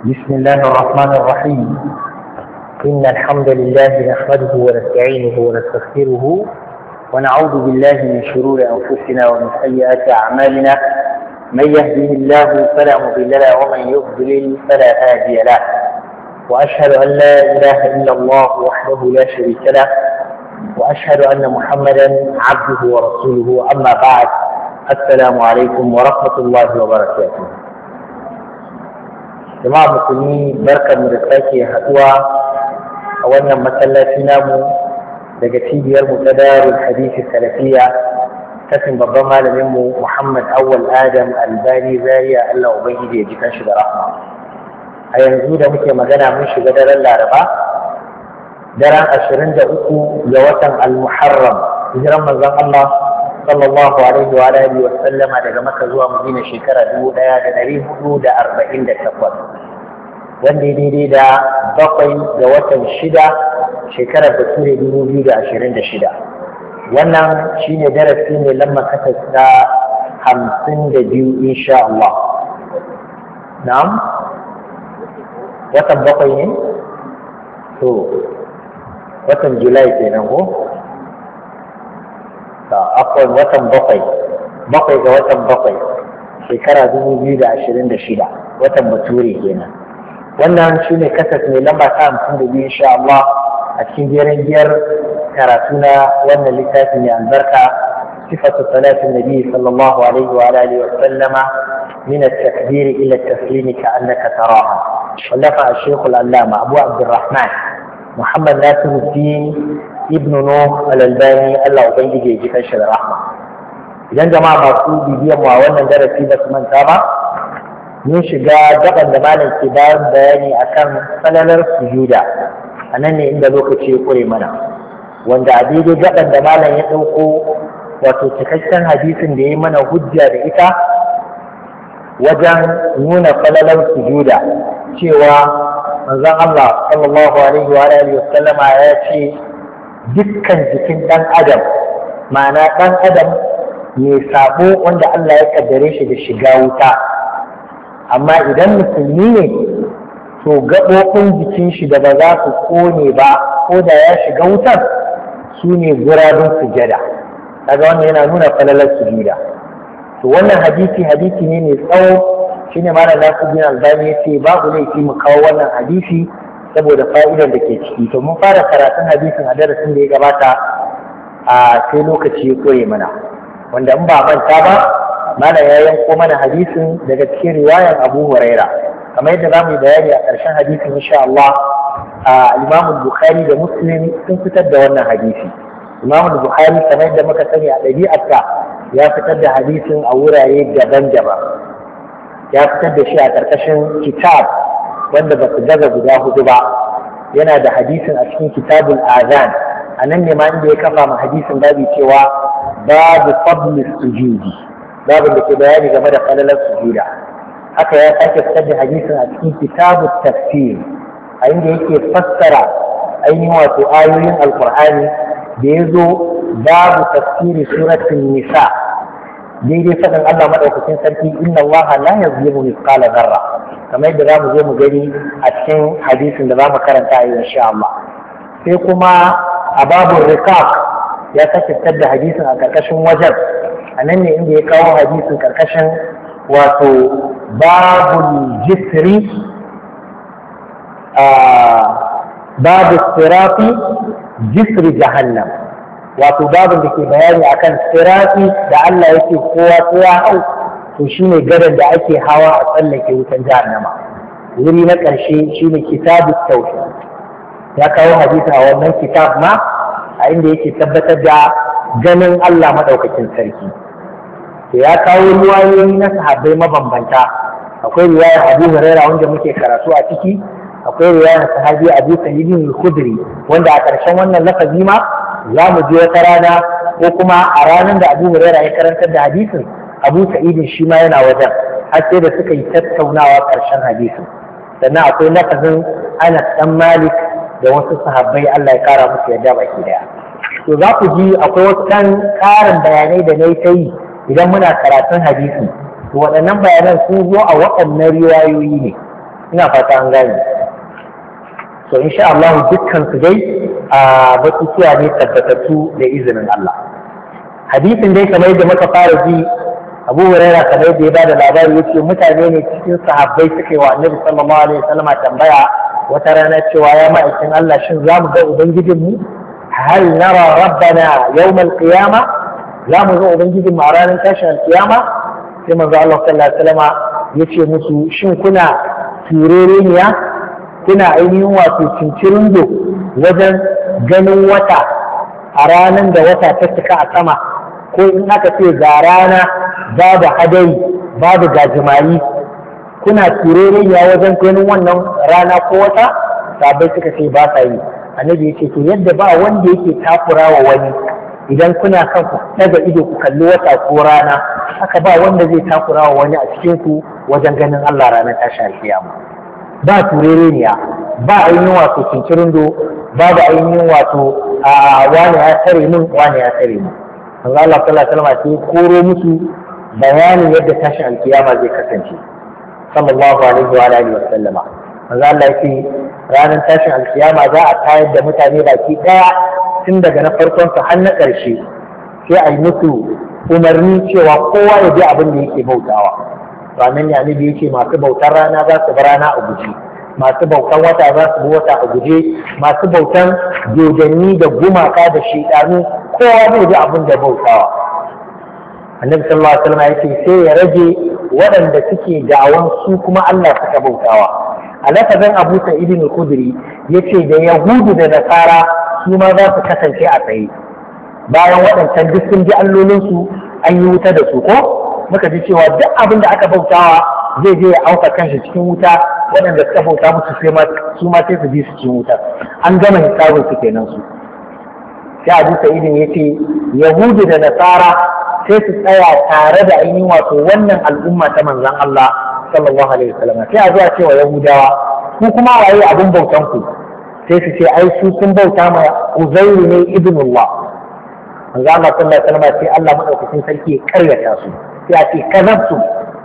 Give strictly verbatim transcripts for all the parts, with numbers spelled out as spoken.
بسم الله الرحمن الرحيم. إن الحمد لله نحمده ونستعينه ونستغفره ونعوذ بالله من شرور أنفسنا ومن سيئات أعمالنا. من يهده الله فلا مضل له ومن يضلل فلا هادي له، وأشهد أن لا إله إلا الله وحده لا شريك له، وأشهد أن محمدا عبده ورسوله. أما بعد، السلام عليكم ورحمة الله وبركاته. jama'a musulmi, barkanmu da sake haɗuwa a wannan masallaci namu daga cibiyar mu ta Darul Hadith Salafiyya, kasin babban malamin mu Muhammad Awwal Adam Albani Zaria, Allah ubangiji ya ji kanshi da rahma. A yanzu da muke magana mun shiga daren Laraba, daren ashirin da uku ga watan Al-Muharram, hijiran manzon Allah sallallahu alaihi wa alihi wa sallama daga Makka zuwa Madina shekara dubu ɗaya da ɗari hudu da arba'in da takwas, wanda ya daidai da bakwai ga watan shida shekarar Bature dubu biyu da ashirin da shida. Wannan shine darasi ne lamma kasa ta hamsin da biyu insha Allah. Na'am? Watan bakwai ne? To, watan Julai kenan ko? akwai watan bakwai bakwai ga watan bakwai shekara dubu biyu da ashirin da shida, watan Bature kenan. Wannan shi ne kasas mai lamba ta hamsin da biyu insha Allah a cikin jerin giyar karatu na wannan littafi mai albarka, sifatu salatin nabi sallallahu alaihi wa alihi wa sallama min at-takbir ila at-taslim ka'annaka taraha, wallafa al-shaykh al-allama Abu Abdurrahman Muhammad Nasiruddin ibn Nuh al-Albani, Allah ubangiji ya ji kanshi da rahma. Idan jama'a masu bibiyan mu a wannan darasi ba su manta ba, mun shiga gaban da malam ke bayan bayani akan salalar sujuda. A nan ne inda lokaci ya kure mana, wanda a daidai gaban da malam ya ɗauko wato cikakken hadisin da ya yi mana hujja da ita wajen nuna falalar sujuda, cewa manzon Allah sallallahu alaihi wa alihi wa sallama ya ce dukkan jikin ɗan adam, ma'ana ɗan adam mai sabo wanda Allah ya kaddare shi da shiga wuta, amma idan musulmi ne to gaɓoɓin jikin shi da ba za su kone ba ko da ya shiga wutar su ne gurabin sujada. kaga wannan yana nuna falalar sujuda. To wannan hadisi hadisi ne mai tsawo, shine malam Nasiruddin Albani ya ce babu laifi mu kawo wannan hadisi saboda fa'idar da ke ciki. To mun fara karatun hadisin a darasin da ya gabata a sai lokaci ya koye mana, wanda in ba manta ba mana ya yanko mana hadisin daga cikin riwayar Abu Huraira, kamar yadda za mu yi bayani a ƙarshen hadisin insha Allah. Imam Bukhari da Muslim sun fitar da wannan hadisi. Imam Bukhari kamar yadda muka sani a ɗabi'arsa ya fitar da hadisin a wurare daban-daban, ya fitar da shi a ƙarƙashin kitab wanda ba su gaza guda hudu ba. Yana da hadisin a cikin kitabul azan, a nan ne ma inda ya kafa ma hadisin babu cewa babu fadlis sujudi, babu da ke bayani game da falalar sujuda. Haka ya sake fitar da hadisin a cikin kitabul tafsir, a inda yake fassara ainihin wato ayoyin alkur'ani da ya zo babu tafsiri suratul nisa, daidai faɗin Allah maɗaukakin sarki inna Allah la yazlimu mithqala zarra, kamar yadda za mu zo mu gani a cikin hadisin da za mu karanta a insha Allah. Sai kuma a babu rikak ya sake fitar da hadisin a karkashin wajen, a nan ne inda ya kawo hadisin karkashin wato babul jisri babu sirafi jisri jahannam, wato babin da ke bayani akan sirafi da Allah yake kowa kowa hau, to shine gadon da ake hawa a tsallake wutan jahannama. Wuri na ƙarshe shine kitabut tauhid, ya kawo hadisi a wannan kitab ma a inda yake tabbatar da ganin Allah madaukakin sarki. To ya kawo riwayoyi na sahabbai mabambanta, akwai riwayar Abu Hurairah wanda muke karatu a ciki, akwai riwayar sahabi Abu Sa'id al-Khudri wanda a ƙarshen wannan lafazi ma za mu je wata rana ko kuma a ranar da Abu Hurairah ya karantar da hadisin, Abu Sa'id shi ma yana wajen, har sai da suka yi tattaunawa ƙarshen hadisin. Sannan akwai lafazin Anas dan Malik da wasu sahabbai, Allah ya kara musu yadda baki daya. To za ku ji akwai wasu ɗan ƙarin bayanai da na yi ta yi idan muna karatun hadisi. To waɗannan bayanan sun zo a waɗannan riwayoyi ne, ina fata an gane. So insha Allah dukkan su dai a batutuwa ne tabbatattu da izinin Allah. Hadisin dai kamar yadda muka fara ji Abu Hurairah kamar yadda ya bada labari yace mutane ne cikin sahabbai suka yi wa Annabi sallallahu alaihi wasallam tambaya wata rana cewa ya ma'aikin Allah shin za mu ga ubangijinmu hal nara rabbana yawm al-qiyama za mu ga ubangijinmu a ranar tashin al-qiyama sai manzo Allah sallallahu alaihi wasallam yace musu shin kuna turereniya kuna ainihin wato cincirindo wajen ganin wata a ranar da wata ta cika a sama ko in aka ce ga rana babu hadari babu gajimari kuna turereniya wajen ganin wannan rana ko wata sabai suka ce ba sa yi. Annabi yake to yadda ba wanda yake takura wa wani idan kuna kan ku daga ido ku kalli wata ko rana haka ba wanda zai takura wa wani a cikin ku wajen ganin Allah ranar tashi alkiyama. Ba turereniya ba ainihin wato cincirindo babu ainihin wato a wani ya tare min wani ya tare min. Allah sallallahu alaihi wasallam sai koro musu bayanin yadda tashin alkiyama zai kasance sallallahu alaihi wa alihi wasallama. Manzo Allah yake ranar tashin alkiyama za a tayar da mutane baki daya tun daga na farkon su har na ƙarshe sai a yi musu umarni cewa kowa ya bi abin da yake bautawa. Ranar ne annabi yake masu bautar rana za su bi rana a guje, masu bautan wata za su bi wata a guje, masu bautan dodanni da gumaka da shedanu kowa zai bi abin da bautawa. Annabi sallallahu alaihi wasallam yake sai ya rage waɗanda suke da'awan su kuma Allah suka bautawa. A lafazin Abu Sa'id al-Khudri yace da Yahudu da Nasara su ma za su kasance a tsaye bayan waɗancan duk sun ji allolinsu an yi wuta da su ko muka ji cewa duk abin da aka bautawa zai je ya auka kanshi cikin wuta waɗanda suka bauta musu sai ma su ma sai su ji su cikin wuta an gama hisabin su kenan su. Sai Abu Sa'id yace Yahudu da Nasara sai su tsaya tare da ainihin wato wannan al'umma ta manzon Allah sallallahu alaihi wasallam sai a zuwa cewa Yahudawa ku kuma waye abin bautan ku sai su ce ai su sun bauta ma Uzairu ne ibnullah. Manzo Allah sallallahu alaihi wasallam sai Allah madaukakin sarki ya karyata su sai a ce kazabtu.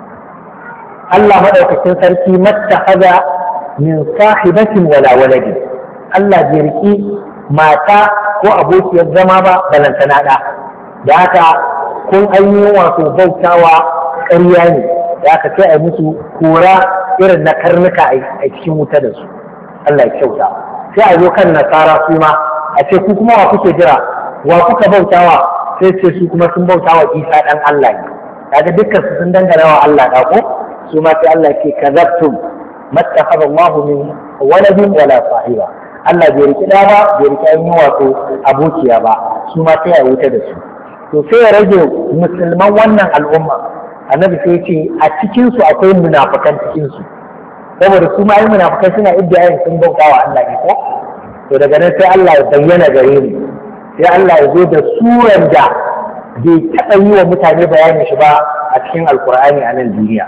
Allah madaukakin sarki mattakhadha min sahibatin wala waladi. Allah bai riki mata ko abokiyar zama ba balantana da. Da haka kun ainihin wato bautawa ƙarya ne da aka sai a musu kora irin na karnuka a cikin wuta da su. Allah ya kyauta. Sai a zo kan nasara su ma a ce ku kuma wa kuke jira wa kuka bautawa sai ce su kuma sun bautawa Isa dan Allah ne. Kaga dukkan su sun dangana wa Allah da ko su ma sai Allah ke kazabtum mattakhadha Allah min waladin wala sahiba. Allah bai riki da ba bai riki ainihin wato abokiya ba su ma sai a wuta da su. To sai ya rage musulman wannan al'umma annabi sai ce a cikinsu akwai munafukan cikinsu saboda su ma yi munafukai suna iddiyayin sun bauta wa Allah ne ko to daga nan sai Allah ya bayyana gare mu sai Allah ya zo da suran da bai taɓa yi wa mutane bayanin shi ba a cikin alkur'ani a nan duniya.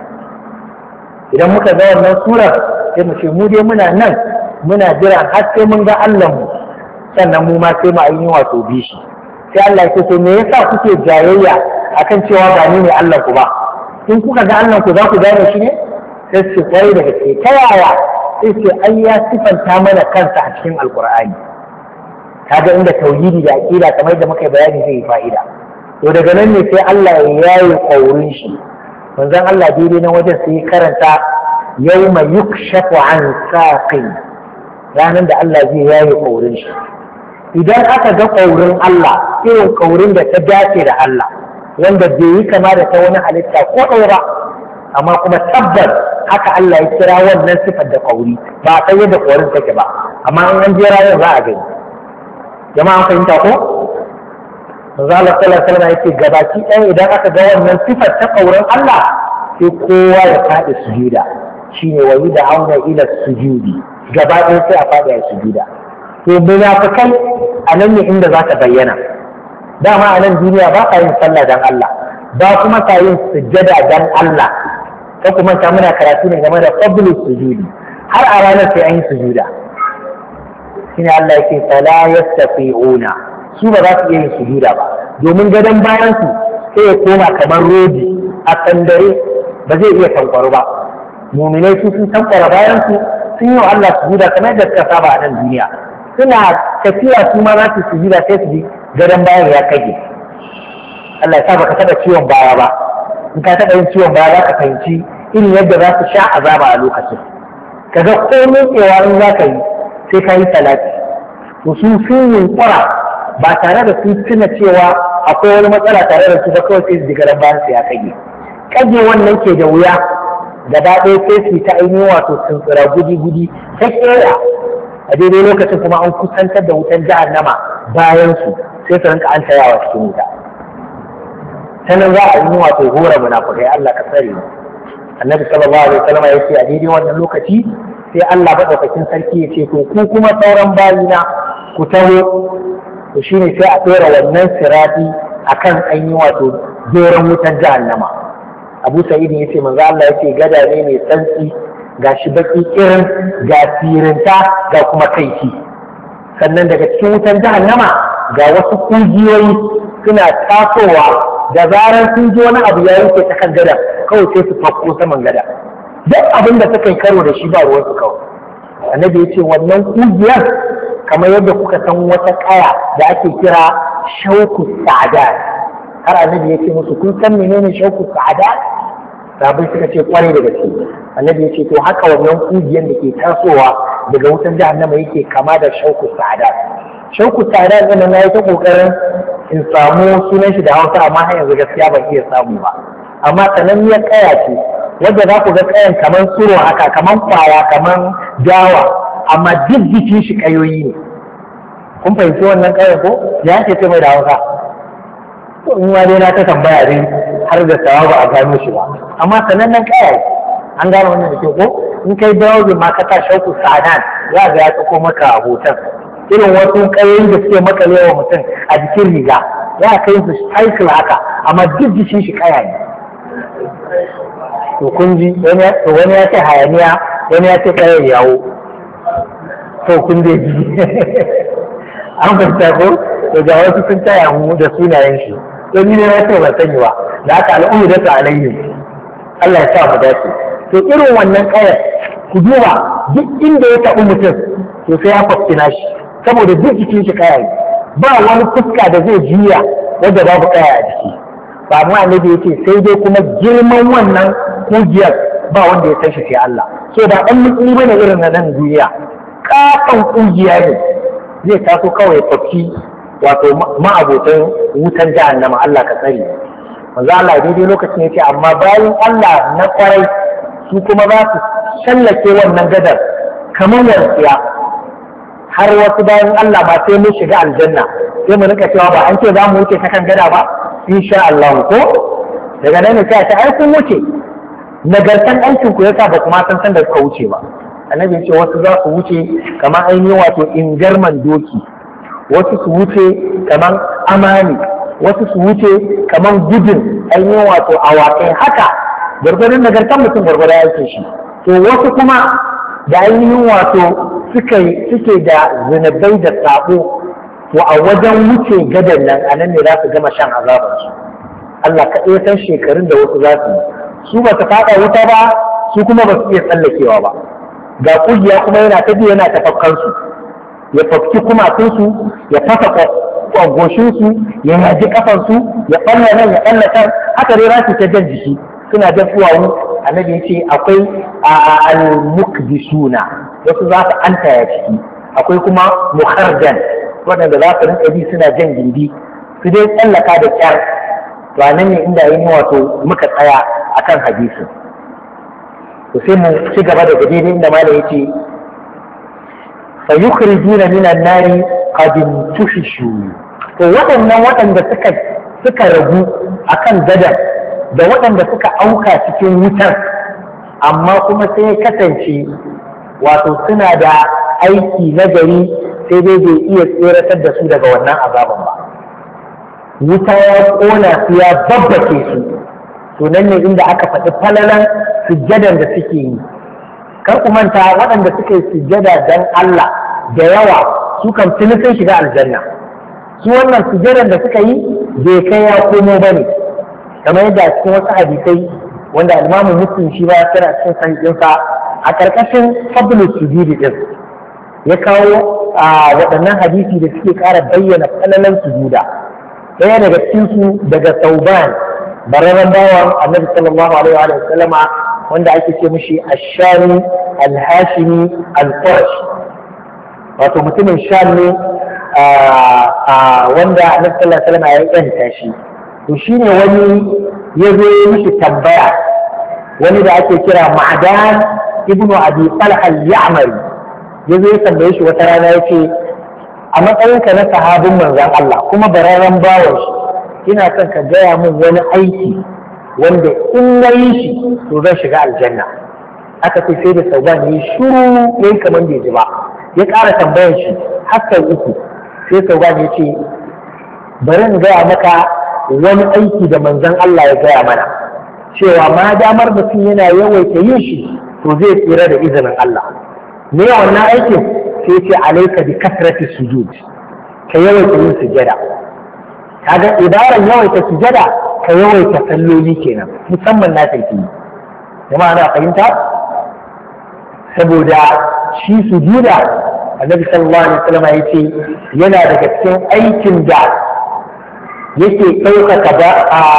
Idan muka ga wannan surar sai mu ce mu dai muna nan muna jira har sai mun ga Allah mu sannan mu ma sai mu ainihin wato bi shi. Sai Allah ya ce me yasa kuke jayayya akan cewa ba ni ne Allah ku ba in kuka ga Allah ku za ku gane shi ne sai su kwai da gaske ta yaya sai ce ai ya sifanta mana kansa a cikin alkur'ani kaga inda tauhidi da aqida kamar da muka bayani zai yi fa'ida to daga nan ne sai Allah ya yayi kaurin shi manzon Allah daidai na wajen sai karanta yawma yukshafu an saqin ranan da Allah zai yayi kaurin shi idan aka ga kaurin Allah irin kaurin da ta dace da Allah wanda bai yi kama da ta wani halitta ko ɗaya ba amma kuma tabbas haka Allah ya kira wannan sifar da kauri ba a san yadda kaurin take ba amma in an je ranar za a gani jama'a an fahimta ko manzo Allah sallallahu alaihi wasallam yake gabaki ɗaya idan aka ga wannan sifar ta kaurin Allah sai kowa ya faɗi sujuda shine wayi da auna ila sujudi gaba ɗaya sai a faɗi a sujuda to munafikai a nan ne inda za ka bayyana dama a nan duniya ba ka yin sallah dan Allah ba kuma ka yin sujjada dan Allah ko kuma ta muna karatu ne game da fadlus sujudi har a ranar sai an yi sujuda shine Allah yake fala yastafi'una su ba za su iya yin sujuda ba domin gadon bayan su sai ya koma kamar rodi a kandare ba zai iya tankwaru ba muminai su sun tankwara bayan su sun yi wa Allah sujuda kamar yadda suka saba a nan duniya suna tafiya su ma za su sujuda sai su ji gadon bayan ya kage Allah ya sa baka taɓa ciwon baya ba in ka taɓa yin ciwon baya za ka fahimci irin yadda za su sha azaba a lokacin kaga komai tsewa in za ka yi sai ka yi salati to su sun yunkura ba tare da sun tuna cewa akwai wani matsala tare da su ba kawai sai su ji gadon bayan su ya kage kage wannan ke da wuya gaba ɗaya sai su ta ainihin wato tsuntsura gudi-gudi ta kera a daidai lokacin kuma an kusantar da wutan jahannama bayan su sai su rinka an tayawa cikin wuta sanan za a yi wato hora munafukai Allah ka tsare mu annabi sallallahu alaihi wasallam ya ce a daidai wannan lokaci sai Allah madaukakin sarki ya ce to ku kuma sauran bayina ku taho to shine sai a tsora wannan sirati akan an yi wato doron wutan jahannama Abu Sa'id ya ce manzo Allah ya ce gada ne mai tsantsi ga shi baki kirin ga firinta ga kuma kaifi sannan daga cikin wutan jahannama ga wasu kungiyoyi suna tasowa da zarar sun ji wani abu ya yanke ta kan gada kawai sai su fakko saman gada duk abin da suka yi karo da shi ba ruwan su kawai annabi ya ce wannan kungiyar kamar yadda kuka san wata kaya da ake kira shauku sa'ada har annabi ya ce musu kun san menene shauku sa'ada sabai suka ce kwarai da gaske annabi ya ce to haka wannan kungiyar da ke tasowa daga wutan jahannama yake kama da shauku sa'ada shauku sa'ada ɗin na yi ta kokarin in samu sunan shi da hausa amma har yanzu gaskiya ban iya samu ba amma sananniyar kaya ce wadda za ku ga kayan kamar tsiro haka kamar kwaya kamar dawa amma duk jikin shi kayoyi ne kun fahimci wannan kayan ko ya ce ce mai da hausa to in ma dai na ta tambaya dai har da sawa ba a gano shi ba amma sanannen kaya an gano wannan da ke ko in kai browsing ma ka ta shauku sanan za ga ya tsako maka a hoton irin wasu kayoyi da suke makale wa mutum a jikin riga za a kai su cycle haka amma duk jikin shi kaya ne to kun ji wani ya ce hayaniya wani ya ce kayan yawo to kun dai ji an fahimta ko to ga wasu sun taya mu da sunayen shi to ni ne ya ce ban sani ba da haka al'umma da ta alayhi Allah ya sa mu dace to irin wannan kayan ku duba duk inda ya taɓi mutum to sai ya fakkina shi saboda duk jikin shi kaya ba wani fuska da zai juya wanda babu kaya a jiki ba mu annabi yake sai dai kuma girman wannan kugiyar ba wanda ya san shi sai Allah so da dan mutum bane irin na nan duniya kakan kugiya ne zai taso kawai ya fafi wato ma'abotan wutan jahannama Allah ka tsare manzo Allah daidai lokacin yace amma bayan Allah na kwarai su kuma za su shallake wannan gadar kamar warkiya har wasu bayan Allah ba sai mun shiga aljanna sai mu rika cewa ba an ce za mu wuce ta kan gada ba insha Allah ko daga nan ne sai ta ai kun wuce nagartan aikin ku yasa ba kuma san san da suka wuce ba annabi ya ce wasu za su wuce kamar ainihin wato ingarman doki wasu su wuce kamar amani wasu su wuce kamar gudun ainihin wato awakai haka gwargwadon nagartan mutum gwargwadon aikin shi to wasu kuma da ainihin wato suke da zinabai da sabo to a wajen wuce gadan nan a nan ne za su gama shan azabarsu Allah kaɗai san shekarun da wasu za su yi su ba su faɗa wuta ba su kuma ba su iya tsallakewa ba ga kugiya kuma yana ta biyu yana tafakkansu ya fafki kumatunsu ya fasa kwagoshinsu ya yaji kafansu ya ɓalla nan ya ɓalla kan haka dai za su ta jan jiki suna jan duwawu annabi ya ce akwai al-mukdisuna wasu za su antaya ciki akwai kuma mukhardan waɗanda za su rinka bi suna jan gindi su dai tsallaka da kyar to nan ne inda yin wato muka tsaya akan hadisin to sai mu ci gaba da daidai inda malam yace fa yukhrijuna minan nari qad tuhishu to waɗannan waɗanda suka suka ragu akan gadar da waɗanda suka auka cikin wutar amma kuma sai ya kasance wato suna da aiki na gari sai dai bai iya tseratar da su daga wannan azaban ba wuta ya ƙona su ya babbake su to nan ne inda aka faɗi falalan sujjadan da suke yi kar ku manta waɗanda suka yi sujjada dan Allah da yawa su kan tuni sun shiga aljanna su wannan sujjadan da suka yi bai kai ya komo bane kamar yadda a cikin wasu hadisai wanda al-Imam Muslim shi ba yana cikin sahihinsa a karkashin fadlus sujudi din ya kawo a waɗannan hadisi da suke ƙara bayyana falalan sujuda. ɗaya daga cikin su daga Sauban bararren bawan Annabi sallallahu alaihi wa sallama wanda ake ce mishi Ash-Shami Al-Hashimi Al-Qurashi, wato mutumin Sham ne wanda Annabi sallallahu alaihi wa sallama ya yanta shi. To shine wani ya zo mishi tambaya, wani da ake kira Ma'dan ibnu Abi Talha al-Ya'mari ya zo ya tambaye shi wata rana ya ce, a matsayinka na sahabin manzon Allah kuma bararren bawan shi, ina son ka gaya min wani aiki wanda in na yi shi to zan shiga aljanna. Aka ce sai da Sauban ya yi shuru ya yi kamar bai ji ba, ya ƙara tambayar shi har sau uku. Sai Sauban ya ce, bari in gaya maka wani aiki da manzon Allah ya gaya mana, cewa ma damar mutum yana yawaita yin shi to zai tsira da izinin Allah. Me wannan aikin? Sai ce alaika bi kasrati sujud, ka yawaita yin sujada. Kaga ibaran yawaita sujada ka yawaita salloli kenan, musamman na tafi. Jama'a na fahimta? Saboda shi sujuda Annabi sallallahu alaihi wasallam ya ce yana daga cikin aikin da yake ɗaukaka ba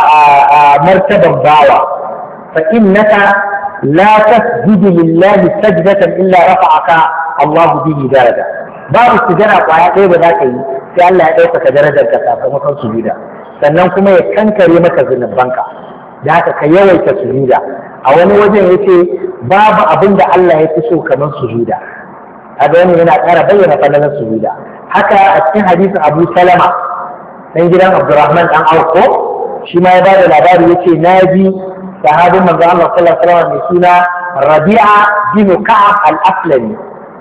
a martaban bawa. Fa innaka la tasjudu lillahi sajdatan illa rafa'aka Allahu bihi daraja. Babu sujada kwaya ɗaya ba za ka yi sai Allah ya ɗaukaka darajar ka sakamakon sujuda, sannan kuma ya kankare maka zunubanka. Da haka ka yawaita sujuda. A wani wajen yace babu abin da Allah ya fi so kamar sujuda. Kaga wannan yana ƙara bayyana falalar sujuda. Haka a cikin hadisin Abu Salama dan gidan Abdurrahman dan Auko, shi ma ya ba da labari yace naji sahabin manzo Allah sallallahu alaihi wasallam mai suna Rabi'a bin Ka'ab al-Aslami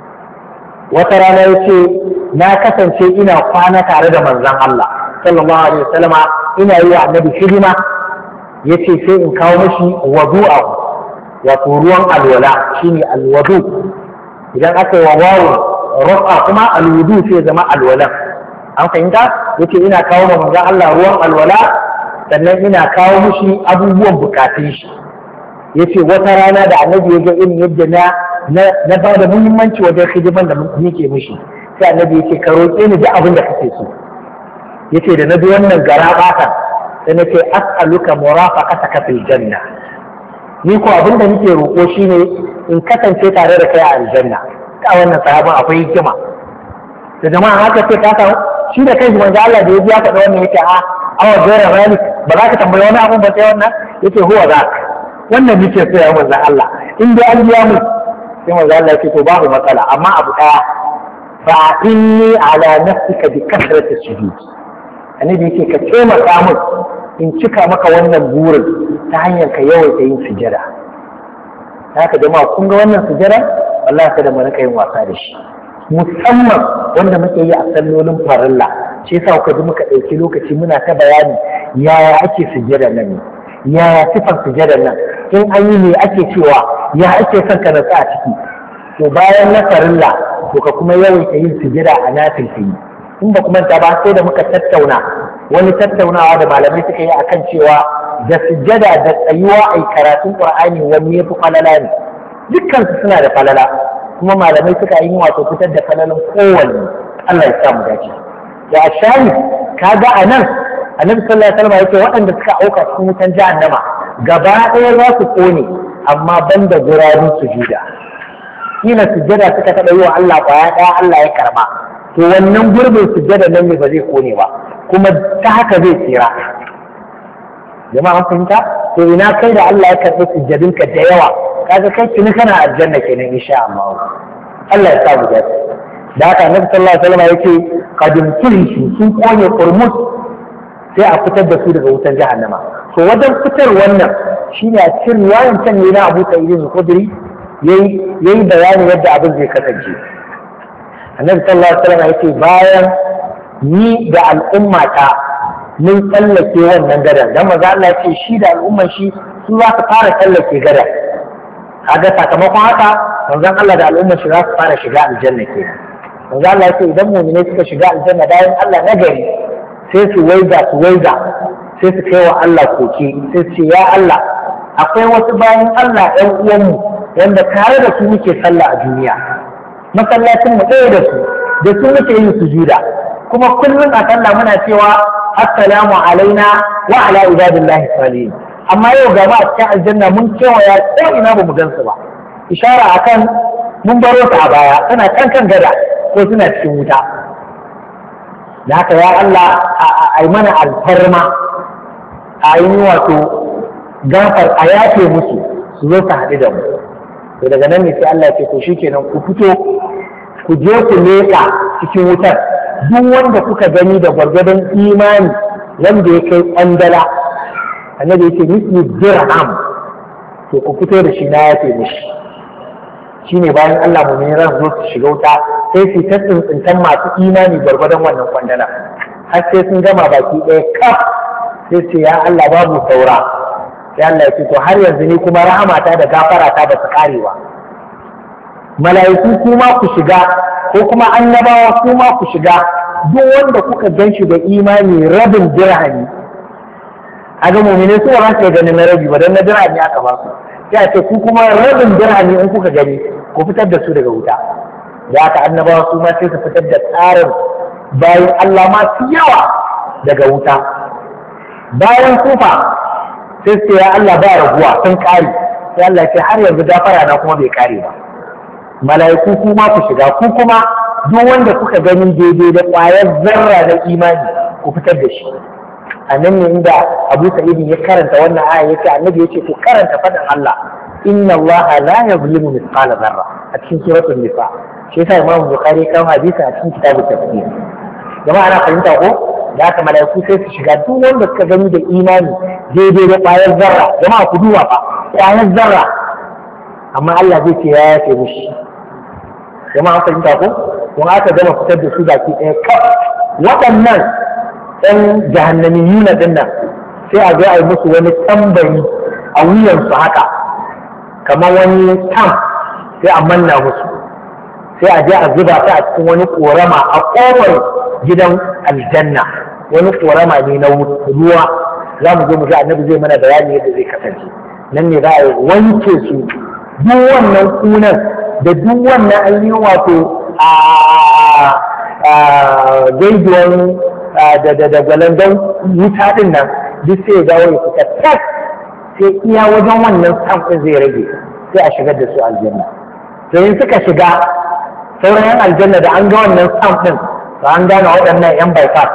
wata rana yace na kasance ina kwana tare da manzon Allah sallallahu alaihi wasallama, ina yi wa annabi hidima. Yace sai in kawo mashi wadu'a, wato ruwan alwala shine alwadu. Idan aka yi wa wawu rafa kuma alwudu sai zama alwala. An fahimta? Yace ina kawo wa manzon Allah ruwan alwala, sannan ina kawo mushi abubuwan bukatun shi. Yace wata rana da annabi ya ga irin yadda na na ba da muhimmanci wajen hidiman da nake mushi, sai annabi yace ka roƙe ni duk abin da kake so. Yace da na bi wannan gara bata sai nace as'aluka murafaqataka fil janna. Ni ko abin da nake roƙo shine in kasance tare da kai a aljanna. Ka wannan sahabin akwai hikima. Da jama'a haka sai ka kawo shi da kai manzo Allah da ya ji ya faɗa wannan yake a awa gaira rani ba za ka tambayi wani abun ba sai wannan yake huwa za ka wannan nake so ya manzo Allah in dai an biya mu sai manzo Allah yake to babu matsala, amma abu daya fa inni ala nafsika bi kasrati sujud. Annabi yake ka taimaka min in cika maka wannan burin ta hanyar ka yawaita yin sujada. Haka jama'a kun ga wannan sujada wallahi kada mu rika yin wasa da shi, musamman wanda muke yi a sallolin farilla. Shi yasa kuka ji muka ɗauki lokaci muna ta bayani yaya ake sujjada nan ne, yaya sifar sujjada nan, in an yi ne ake cewa ya ake son ka natsa a ciki. To bayan na farilla to ka kuma yawaita yin sujjada a nafil yi. In ba kuma ta ba sai da muka tattauna wani tattaunawa da malamai suka yi akan cewa da sujjada da tsayuwa a karatun Qur'ani wanne yafi falala ne. Dukkan su suna da falala, kuma malamai suka yi wato fitar da falalan kowanne. Allah ya samu dace. Da ashari kaga anan Annabi sallallahu alaihi wasallam yake waɗanda suka auka cikin wutan jahannama gaba ɗaya za su kone, amma banda gurabun sujuda. Kila sujjada suka taɓa yi wa Allah kwaya ɗaya Allah ya karba, to wannan gurbin sujjada nan ne ba zai kone ba, kuma ta haka zai tsira. Jama'a an fahimta? To ina kai da Allah ya karɓi sujjadinka da yawa, kaga kai kini kana aljanna kenan insha Allah. Allah ya sa mu dace. Da haka Annabi sallallahu alaihi wasallam yake qadim kirishi sun kone qurmus sai a fitar da su daga wutan jahannama. To wajen fitar wannan shine a cikin riwayan can ne na Abu Sa'id al-Khudri yayi yayi bayani yadda abin zai kasance. Annabi sallallahu alaihi wasallam yake bayan ni da al'ummata mun tsallake wannan gadan, dan maza Allah ce shi da al'umman shi su za su fara tsallake gadan. Kaga sakamakon haka manzon Allah da al'ummar shi za su fara shiga aljanna kenan. Manzon Allah ya ce idan mu'minai suka shiga aljanna bayan Allah na gari sai su waiga su waiga sai su kai wa Allah koke sai su ce ya Allah akwai wasu bayan Allah ɗan uwanmu wanda tare da su muke sallah a duniya, masallacin mu ɗaya da su, da su muke yin sujuda, kuma kullum a sallah muna cewa assalamu alaina wa ala ibadillahi salihin. Amma yau gaba a cikin aljanna mun kewaya ko ina ba mu gansu ba, ishara akan mun baro ta a baya, suna kan kan gada ko suna cikin wuta. Da haka ya Allah a yi mana alfarma, a yi wato gafar a yafe musu su zo su haɗu da mu. To daga nan ne sai Allah ya ce to shikenan ku fito ku je ku leƙa cikin wutar, duk wanda kuka gani da gwargwadon imani wanda ya kai ƙwandala, annabi ya ce misli dirham, to ku fito da shi na yafe mishi. Shine bayan Allah mu ne ran zo su shiga wuta sai su ta tsintsintan masu imani gwargwadon wannan kwandala, har sai sun gama baki ɗaya kaf sai ce ya Allah babu saura. Sai Allah ya ce to har yanzu ni kuma rahamata da gafarata ba su kare ba. Mala'iku kuma ku shiga ko kuma annabawa kuma ku shiga, duk wanda kuka gan shi da imani rabin dirhami, a ga mu'mini su ba su ganin na rabi ba dan na dirhami aka ba su, sai a ce ku kuma rabin dirhami in kuka gani ku fitar da su daga wuta. Da aka annabawa su ma sai su fitar da tsarin bayan Allah masu yawa daga wuta. Bayan kufa sai su ya Allah ba raguwa sun kare, sai Allah ce har yanzu gafara na kuma bai kare ba. Mala'iku kuma ku shiga, ku kuma duk wanda kuka gani daidai da ƙwayar zarra na imani ku fitar da shi. A nan ne inda Abu Sa'id ya karanta wannan aya yace annabi yace ku karanta faɗin Allah inna Allah la yuzlimu mithqala zarra a cikin suratul nisa. Shi yasa Imam Bukhari kan hadisi a cikin kitabut tafsir. Jama'a ana fahimta ko? Da haka mala'iku sai su shiga duk wanda suka gani da imani daidai da ƙwayar zarra. Jama'a ku duba fa ƙwayar zarra, amma Allah zai ce ya yafe mishi. Jama'a an fahimta ko? Kun aka gama fitar da su baki ɗaya kaf waɗannan ɗan jahannamiyuna ɗin nan sai a zo a yi musu wani tambari a wuyansu haka kamar wani tam sai a manna musu, sai a je a zuba ta a cikin wani ƙorama a ƙofar gidan aljanna, wani ƙorama ne na ruwa. Za mu zo mu ga annabi zai mana bayani yadda zai kasance. Nan ne za a wanke su duk wannan kunan da duk wannan ainihin wato a gaiduwan da gwalandon wuta din nan duk sai ya dawo ya fita tak, sai iya wajen wannan samfin zai rage sai a shigar da su aljanna. To in suka shiga sauran yan aljanna da an ga wannan samfin to an gane waɗannan yan bypass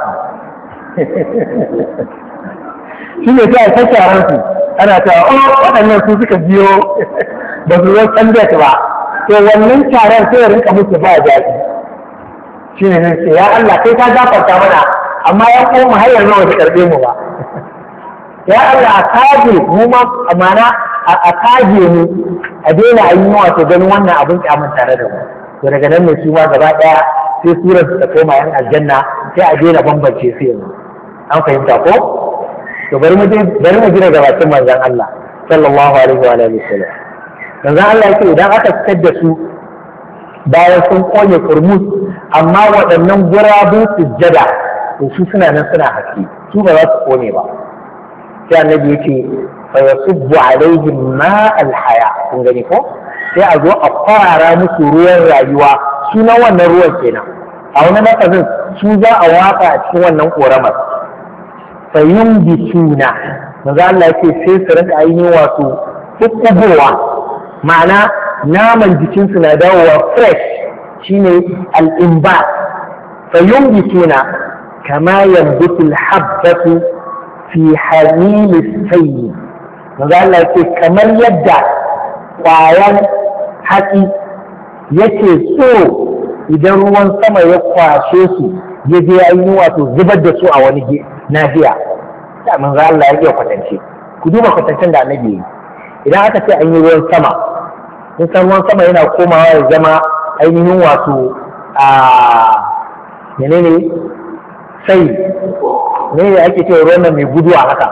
shi ne sai a kashe ransu ana ta oh waɗannan su suka biyo ba su zo canza ba. To wannan taron sai ya rinka musu ba daɗi. Shi ne sai ya Allah kai ka gafarta mana, amma ya koma har yanzu ba su karɓe mu ba. Ya Allah a kaje mu ma amana a kaje mu a daina ayi wato ganin wannan abin kyamun tare da mu. To daga nan ne su ma gaba ɗaya sai surar su ta koma yan aljanna sai a daina bambance su yanzu. An fahimta ko? To bari mu bari mu gina gabatin manzon Allah sallallahu alaihi wa alihi wasallam. Manzon Allah yake idan aka fitar da su bayan sun kone kurmus, amma waɗannan gurabun sujjada to su suna nan suna haske, su ba za su kone ba. Sai annabi yake fa yasubbu alaihim ma alhaya, kun gani ko? Sai a zo a kwarara musu ruwan rayuwa, su na wannan ruwan kenan. A wani lafazin su za a watsa a cikin wannan koramar. Fa yumbisuna, manzo Allah yake sai su rinka ainihin wato kukkubowa, ma'ana naman jikinsu na dawowa fresh, shine al'imba. Fa yumbisuna kama yambitul habbatu fi hamilis sayyi, manzo Allah yake kamar yadda ƙwayan hatsi yake so idan ruwan sama ya kwashe su ya je ainihin wato zubar da su a wani nahiya. Da manzo Allah yake kwatance, ku duba kwatancen da annabi yi. Idan aka ce an yi ruwan sama, in san ruwan sama yana komawa ya zama ainihin wato a menene sai ne da ake cewa ruwan nan mai guduwa haka,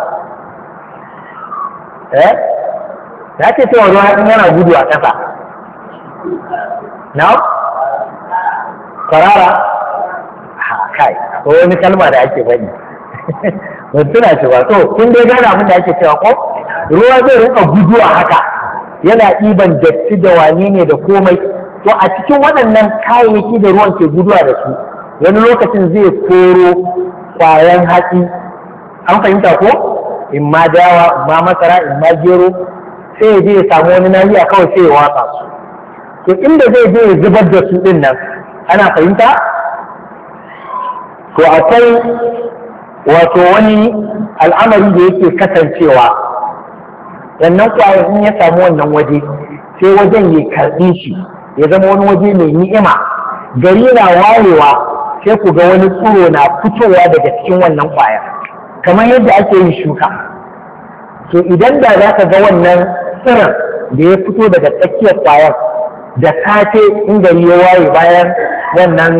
eh da ake cewa ruwan yana gudu a ƙasa na kwarara ha kai ko wani kalma da ake faɗi ban tuna ce ba. To kun dai gane abin da ake cewa ko ruwa zai rika guduwa haka yana ɗiban datti da wane ne da komai. To a cikin waɗannan kayayyaki da ruwan ke guduwa da su wani lokacin zai koro kwayan hatsi, an fahimta ko in ma dawa in ma masara in ma gero, sai ya je ya samu wani nahiya kawai sai ya watsa su. To inda zai je ya zubar da su ɗin nan, ana fahimta? To akwai wato wani al'amari da yake kasancewa, wannan kwayan in ya samu wannan waje sai wajen ya karɓi shi ya zama wani waje mai ni'ima, gari na wayewa sai ku ga wani tsiro na fitowa daga cikin wannan kwaya kamar yadda ake yin shuka. To idan da za ka ga wannan tsiron da ya fito daga tsakiyar kwayar da safe in gari ya waye bayan wannan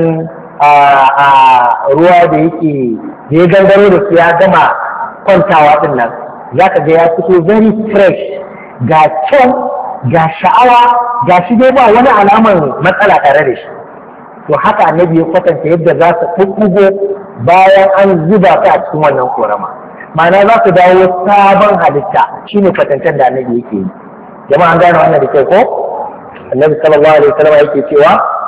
ruwa da yake da ya gangaro da su ya gama kwantawa din nan, za ka ga ya fito very fresh, ga kyau ga sha'awa, ga shi dai ba wani alamar matsala tare da shi. To haka annabi ya kwatanta yadda za su kukkugo bayan an zuba su a cikin wannan korama, ma'ana za su dawo sabon halitta. Shine kwatantar da annabi yake yi. Jama'a an gane wannan da kai ko? Annabi sallallahu alaihi wasallam yake cewa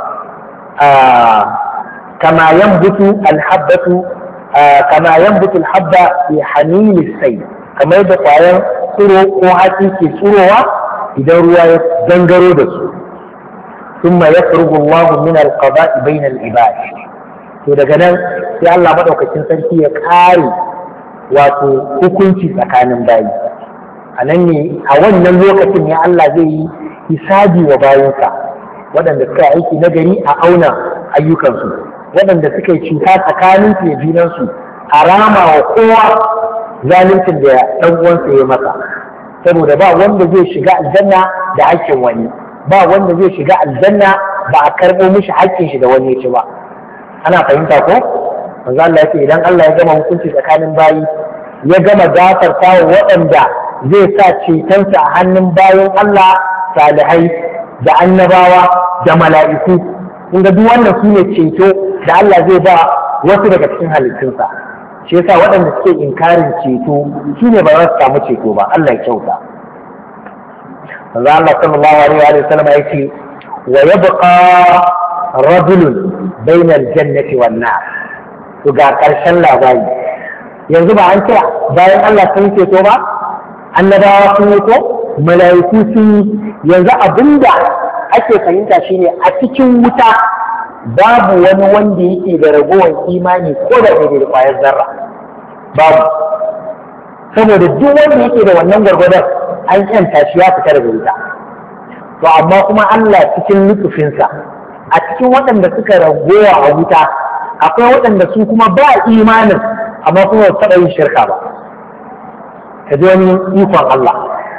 kama yanbutu alhabbatu kama yanbutu alhabba fi hamil as-sayl, kamar da kwayan tsiro ko hatsi ke tsirowa idan ruwa ya gangaro da su. Thumma yafrugu Allahu min al-qada'i bayna al-ibad. To daga nan sai Allah madaukakin sarki ya kare wato hukunci tsakanin bayi. A nan ne a wannan lokacin ne Allah zai yi hisabi wa bayinsa, waɗanda suka yi aiki na gari a auna ayyukansu, waɗanda suka yi cuta tsakanin su da junansu a rama wa kowa zaluncin da ɗan uwansa ya masa. Saboda ba wanda zai shiga aljanna da haƙƙin wani, ba wanda zai shiga aljanna ba a karɓo mishi haƙƙin shi da wani ya ci ba. Ana fahimta ko? Manzo Allah ya ce idan Allah ya gama hukunci tsakanin bayi, ya gama gafarta wa waɗanda zai sa cetonsa a hannun bayan Allah salihai da annabawa da mala'iku. Kun ga duk wannan su ne ceto da Allah zai ba wasu daga cikin halittunsa. Shi yasa waɗanda suke inkarin ceto su ne ba za su samu ceto ba. Allah ya kyauta. Manzo Allah sallallahu alaihi wa sallam ya ce wa yabqa rajulun bainal jannati wan nar. To ga karshen labari. Yanzu ba an kira bayan Allah sun ceto ba? Annabawa sun yi ko? Mala'iku sun yi. Yanzu abinda ake fahimta shine a cikin wuta babu wani wanda yake da ragowar imani ko da daidai da kwayar zarra, babu. Saboda duk wanda yake da wannan gwargwadon an yanta shi ya fita daga wuta. To amma kuma Allah cikin lutufinsa a cikin waɗanda suka ragowa a wuta akwai waɗanda su kuma ba imanin amma kuma ba taɓa yin shirka ba. Ka ji wani ikon Allah.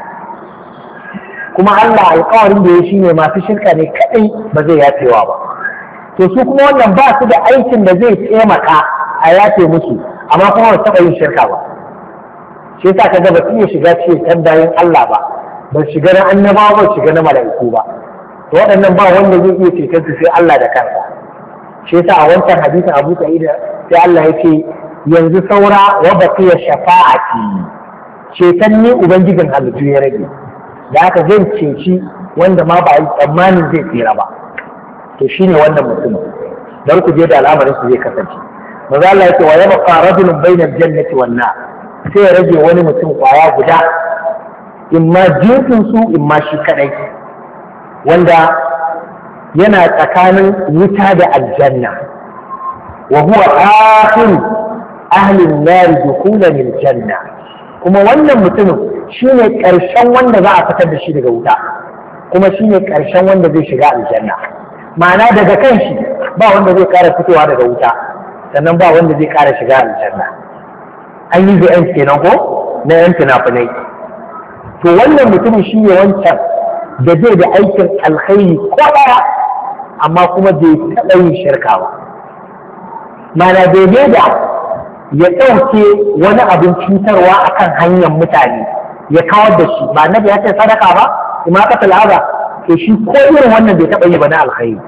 Kuma Allah alƙawarin da ya shi ne masu shirka ne kaɗai ba zai yafewa ba. To su kuma wannan ba su da aikin da zai taimaka a yafe musu amma kuma ba taɓa yin shirka ba. Shi yasa ka ga ba su iya shiga cikin bayan Allah ba, ba shiga na annabawa ba shiga na mala'iku ba. To waɗannan ba wanda zai iya ceton su sai Allah da kansa. Shi yasa a wancan hadisin Abu Sa'id sai Allah ya ce yanzu saura wa baqiya shafa'ati, ceton ne ubangijin halittu ya rage. Da haka zan ceci wanda ma ba a yi tsammanin zai tsira ba. To shine wannan mutumin. Dan ku je da al'amarin su zai kasance. Maza Allah ya ce wa yabqa rajulun bainal jannati wan nar. Sai ya rage wani mutum kwaya guda, in ma jinsin su in ma shi kadai, wanda yana tsakanin wuta da aljanna. Wa huwa akhiru ahli an-nar dukhulan al-janna. Kuma wannan mutumin shine karshen wanda za a fitar da shi daga wuta, kuma shine karshen wanda zai shiga aljanna. Ma'ana daga kan shi ba wanda zai kara fitowa daga wuta, sannan ba wanda zai kara shiga aljanna. An yi zai kenan ko na yan fina-finai. To wannan mutumin shi ne wancan da zai da aikin alkhairi ko ɗaya amma kuma bai taɓa yin shirka ba. Mana daidai da ya ɗauke wani abin cutarwa akan hanyar mutane ya kawar da shi, ba na da ya ce sadaka ba, ima ka talaba, to shi ko irin wannan bai taɓa yi ba na alkhairi.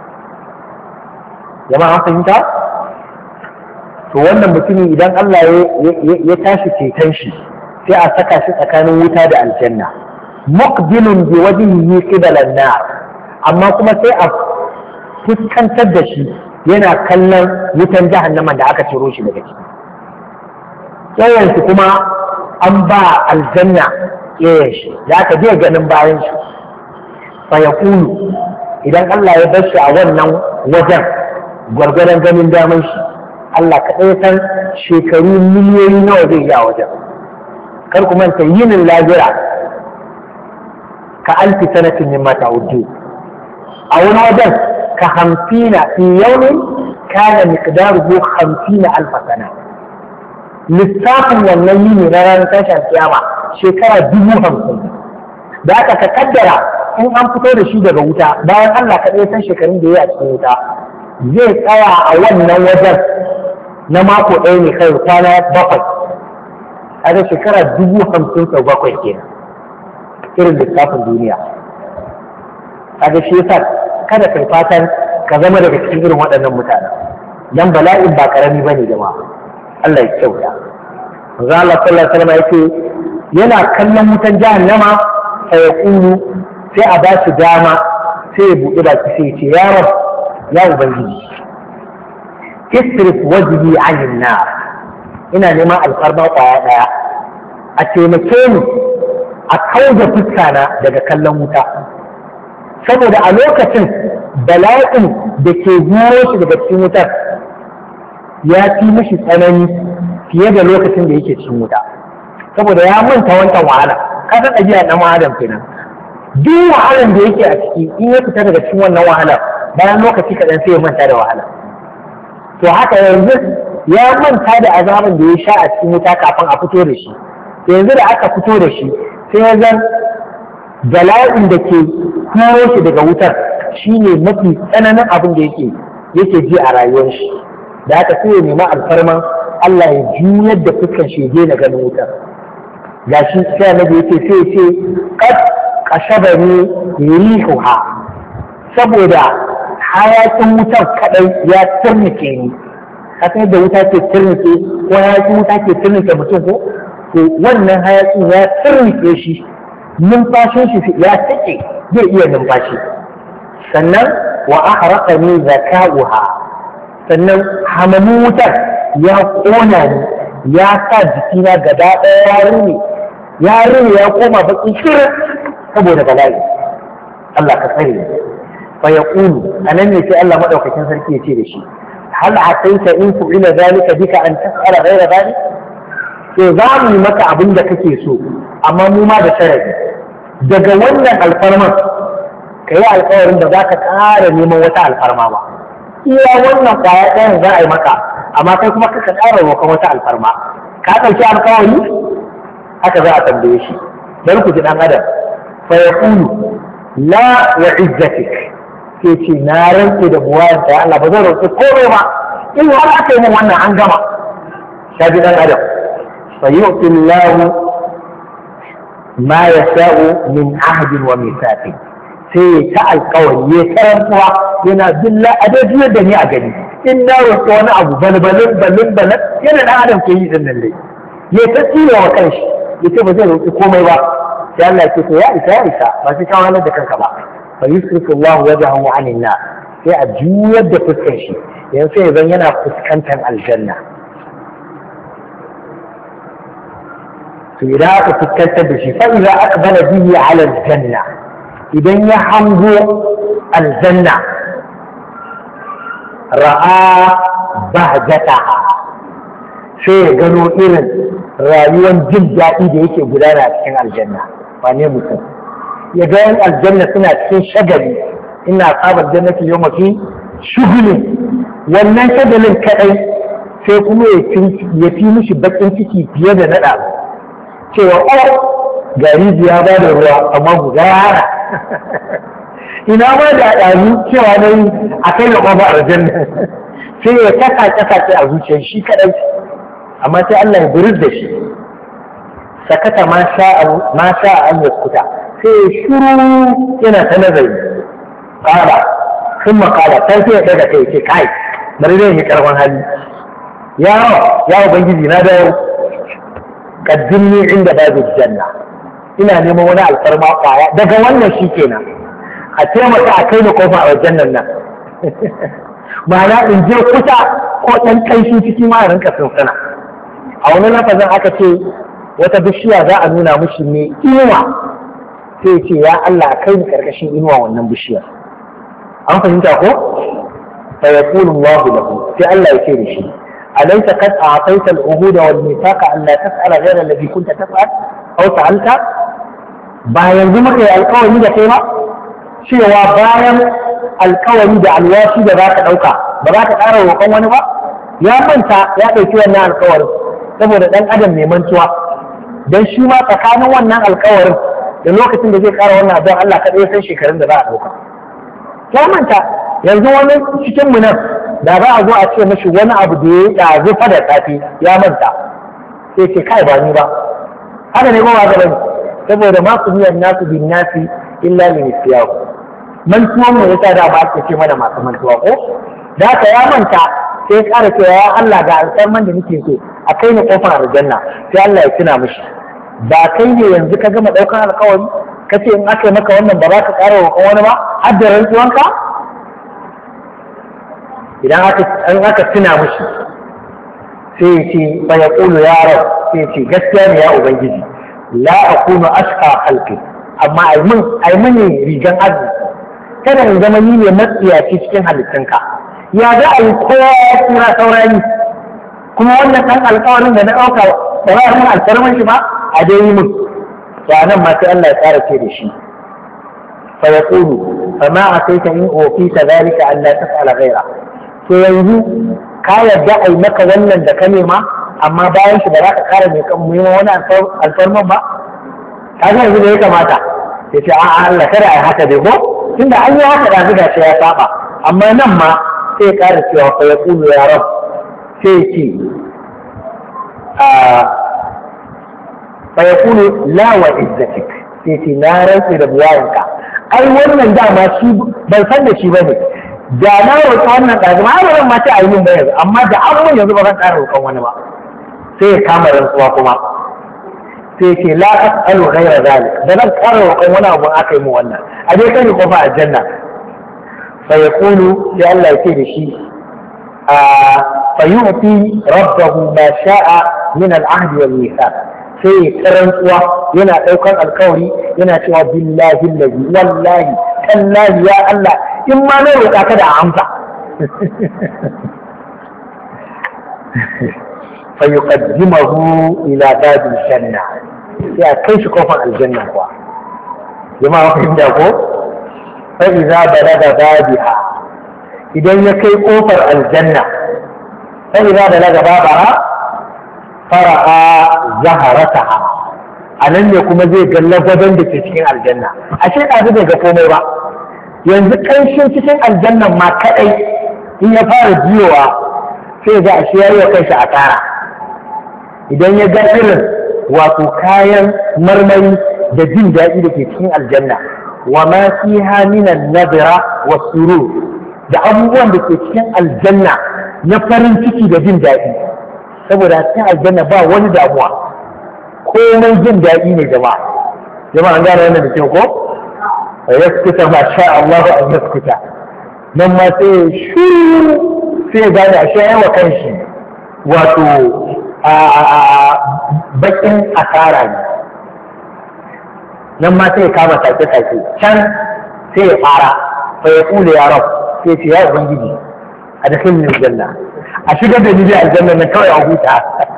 Jama'a an fahimta? To wannan mutumin idan Allah ya tashi ceton shi sai a saka shi tsakanin wuta da aljanna muqbilun bi wajhihi qibala an-nar amma kuma sai a fuskantar da shi yana kallon wutan jahannama da aka ciro shi daga ciki yawan shi kuma an ba aljanna yayin shi da aka je ganin bayan shi fa yaqulu idan Allah ya bar shi a wannan wajen gwargwadon ganin daman shi Allah kaɗai san shekaru miliyoyi nawa zai yi a wajen kar ku manta yinin lahira ka alfi sanatin min mata uddu a wani wajen ka hamsina fi yawmin kana miqdaruhu hamsina alfa sana lissafin wannan yini na ranar tashin kiyama shekara dubu hamsin da aka ka kaddara in an fito da shi daga wuta bayan Allah kaɗai san shekarun da ya yi a cikin wuta zai tsaya a wannan wajen na mako ɗaya ne kai kwana bakwai a da shekara dubu hamsin sau bakwai kenan irin lissafin duniya a da shi yasa kada kai fatan ka zama daga cikin irin waɗannan mutanen dan bala'in ba karami bane jama'a Allah ya kyauta manzo Allah sallallahu alaihi wasallam yake yana kallon wutan jahannama sai ya kulu sai a ba shi dama sai ya buɗe baki sai ya ce ya rab ya ubangiji isrif wajhi anin nar ina neman alfarma kwaya daya a taimake ni a kauda fuskana daga kallon wuta saboda a lokacin bala'in da ke zuwa shi daga cikin wutar ya fi mishi tsanani fiye da lokacin da yake cikin wuta saboda ya manta wancan wahala ka san ɗabi'a ɗan adam kenan duk wahalar da yake a ciki in ya fita daga cikin wannan wahalar bayan lokaci kaɗan sai ya manta da wahala to haka yanzu ya manta da azaban da ya sha a cikin wuta kafin a fito da shi yanzu da aka fito da shi sai ya zan bala'in da ke kuro shi daga wutar shine mafi tsananin abin da yake yake ji a rayuwar shi da haka sai ya nemi alfarman Allah ya juyar da fuskan shi na ganin wutar gashi sai annabi yake sai ya ce qad kashabani rihuha saboda hayakin wutar kadai ya turnike ni kasan da wuta ke turnike ko hayakin wuta ke turnike mutum ko to wannan hayakin ya turnike shi numfashin shi ya take zai iya numfashi sannan wa ahraqani zakauha sannan hamamin wutar ya kona ni ya sa jikina gaba ɗaya ya rune ya rune ya koma baki shirin saboda bala'i Allah ka tsare ni fa yaqulu anan ne sai Allah madaukakin sarki ya ce da shi hal ataita in fu'ila zalika bika an tas'ala ghayra dhalik to za mu yi maka abin da kake so amma mu ma da sharadi daga wannan alfarman ka yi alkawarin da za ka ƙara neman wata alfarma ba iya wannan kwaya ɗayan za a yi maka amma kai kuma kaka ƙara roƙon wata alfarma ka ɗauki alkawari haka za a tambaye shi bari ku ji ɗan adam fa yaqulu la wa izzatik sai ce na rantse da buwayar da Allah ba zan roƙi komai ba in har aka yi min wannan an gama ka ji ɗan adam fa yu'ti Allahu ma yasha'u min ahdin wa mithaqin sai ya ta alkawari ya karantuwa yana billa a dai da ni a gani in na roƙi wani abu balbalin balin balin yana ɗan adam ke yi din nan dai ya ta tsira wa kanshi ya ce ba zai roƙi komai ba sai Allah ya ce to ya isa ya isa ba sai ka wahalar da kanka ba fa yusrifu Allah wajhahu 'anil nar sai a juyar da fuskar shi yanzu sai zan yana fuskantar aljanna to idan aka fuskantar da shi fa idza aqbala bihi 'ala aljanna idan ya hango aljanna ra'a bahjataha sai ya gano irin rayuwar jin daɗi da yake gudana a cikin aljanna wane mutum ya ga yan aljanna suna cikin shagali ina sabar jannati yau mafi shugulin wannan shagalin kaɗai sai kuma ya fi mishi baƙin ciki fiye da naɗa cewa o gari ya ba da ruwa amma guda yara ina ma da ɗazu cewa na yi a kai da ƙwafa aljanna sai ya kasa kasa a zuciyar shi kaɗai amma sai Allah ya burir da shi sakata ma sha an yaskuta sai ya shuru yana ta nazari kala sun makala sai sai ya daga kai ce kai bari zai yi karfin hali ya ya ubangiji na dawo qaddimni inda babu janna, ina neman wani alfarma kwaya daga wannan shikenan a taimaka a kai ni kofa a jannan nan ma'ana in je kusa ko ɗan ƙanshi ciki ma rinka sunsuna. A wani lafazin aka ce wata bishiya za a nuna mushi ne inuwa, sai ce ya Allah a kai ni karkashin inuwa wannan bishiyar. An fahimta ko? Fa yaqulu Allahu lahu, sai Allah ya ce da shi alaysa qad a'tayta al-uhuda wal mithaqa an la tas'ala ghayra alladhi kunta tas'al aw sa'alta? Ba yanzu muka yi alƙawari da kai ba cewa bayan alƙawari da alwashi da za ka ɗauka ba za ka ƙara roƙon wani ba? Ya manta ya ɗauki wannan alƙawarin saboda ɗan adam mai mantuwa, don shi ma tsakanin wannan alƙawarin da lokacin da zai ƙara wannan abin Allah kaɗai san shekarun da za a ɗauka. Ya manta, yanzu wani cikin mu nan da za a zo a ce mashi wani abu da ya yi ɗazu fa da safe ya manta, sai ce kai ba ni ba. Haka ne ba wa gaba ne, saboda ma su biyan nasu bin nasi illa li nisyahu. Mantuwan mu yasa da ba ake ce mana masu mantuwa ko? Da haka ya manta sai ya ƙara cewa ya Allah ga alƙarman da nake so a kai ni kofar aljanna, sai Allah ya tuna mishi. Ba kai ne yanzu ka gama ɗaukar alƙawari ka ce in aka yi maka wannan ba za ka ƙara roƙon wani ba har da rantsuwanka? Idan aka tuna mishi sai ya ce fa ya ƙulu ya rab, sai ya ce gaskiya ne ya ubangiji la akunu ashqa khalqi, amma ai mun rigan arziki kada in zama ni ne matsiyaci cikin halittunka. Ya za a yi kowa ya tura saurani kuma wannan ɗan alƙawarin da na ɗauka ba za a mun alfarman shi ba a dai yi mun. To a nan ma sai Allah ya tsara ce da shi fa yaqulu fa ma ataita in ofita zalika an la tas'ala ghaira. To yanzu ka yarda ai maka wannan da ka nema amma bayan shi ba za ka kara mai kan muhimman wani alfarman ba? Ka ga yanzu da ya kamata ya ce a'a Allah kada a yi haka dai ko tunda an yi haka da zuga sai ya saba, amma nan ma sai ya kara cewa fa yaqulu ya rab, sai ce fa yaqulu la wa izzatik, sai ce na rantsi da buwayenka ai wannan dama shi ban san da shi bane, da na roƙa wannan ɗazu ma ba ma ta ayi min ba yanzu, amma da abubuwan yanzu ba zan ƙara roƙon wani ba. Sai ya kama rantsuwa kuma sai ce la as'alu ghayra zalik, da zan ƙara roƙon wani abu aka yi mu wannan a dai kai kofa aljanna. Fa yaqulu ya Allah ya ce da shi a fa yu'ti rabbahu ma sha'a min al-ahd wal mithaq, sai ya rantsuwa yana ɗaukar alkawari yana cewa billahi allazi wallahi tallahi ya Allah in ma na roƙa ka da amsa. Fa yuqaddimahu ila babil janna, sai a kai shi kofar aljanna kuwa. Jama'a fahimta ko? Fa idza balaga babiha, idan ya kai kofar aljanna, fa idza balaga babaha fara'a zaharataha, anan ne kuma zai ga lagwadon da ke cikin aljanna. Ashe ɗazu bai ga komai ba, yanzu ƙanshin cikin aljannan ma kaɗai in ya fara jiyowa sai ga ashe ya yi wa kanshi a tara. Idan ya ga irin wato kayan marmari da jin daɗi da ke cikin aljanna, wa ma fiha minan nadra wa surur, da abubuwan da ke cikin aljanna na farin ciki da jin daɗi, saboda cikin aljanna ba wani damuwa, komai jin daɗi ne jama'a. Jama'a an gane wannan da kyau ko? Wa yaskuta ma sha Allah an yaskuta, nan ma sai shi sai gane a shayar wa kanshi wato a bakin asara ne. Nan ma sai kama sake-sake can sai ya fara fa ya kula ya rab, sai ce ya ubangiji a da kai aljanna, a shigar da ni aljanna na kawai a huta.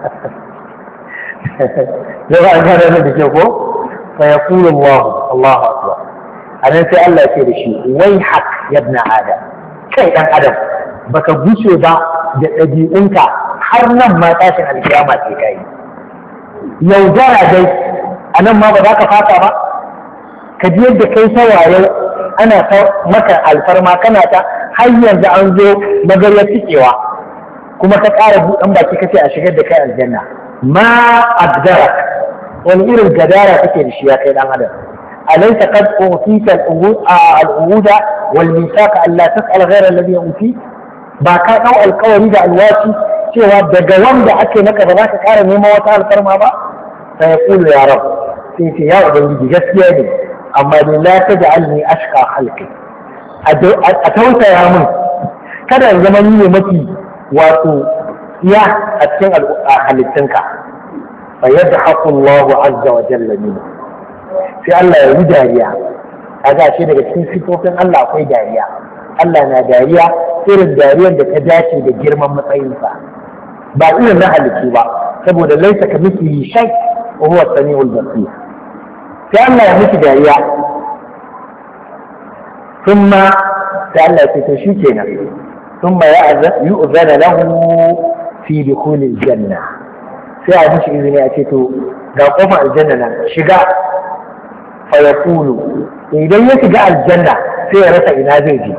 Zai ba an gane da ke ko? Fa ya kula Allahu Allahu akbar. A nan sai Allah ya ce da shi wai hak yabna adam, kai dan adam baka guce ba da ɗabi'unka har nan ma tashin alkiyama ce kai. Yaudara dai a nan ma ba za ka fata ba, ka ji yadda kai sawaye ana ta maka alfarma kana ta har yanzu an zo magarya cikewa kuma ka ƙara buɗan baki kace a shigar da kai aljanna. Ma abdarak, wani irin gadara kake da shi ya kai dan adam. alaysa qad utita al-uhuda wal mithaqa alla tas'al ghayra alladhi uti, ba ka dau alƙawari da alwashi cewa daga wanda ake maka ba za ka ƙara neman wata alfarma ba? sai ya kulu ya rab sai ce ya ubangiji gaskiya ne amma ni la taj'alni ashqa khalqi a tausaya min kada in zama ni ne mafi wato ya a cikin halittunka fa yadhaqu Allahu azza wa jalla min sai Allah ya yi dariya kaga shi daga cikin sifofin Allah akwai dariya Allah na dariya irin dariyar da ta dace da girman matsayinsa ba irin na halittu ba saboda laisa ka miki shay wa huwa samiul basir sai Allah ya miki dariya thumma sai Allah ya ce to shikenan thumma yu'zana lahu fi dukhulil janna sai a mishi izini a ce to ga kofar aljanna nan shiga fa yaqulu idan ya shiga aljanna sai ya rasa ina zai je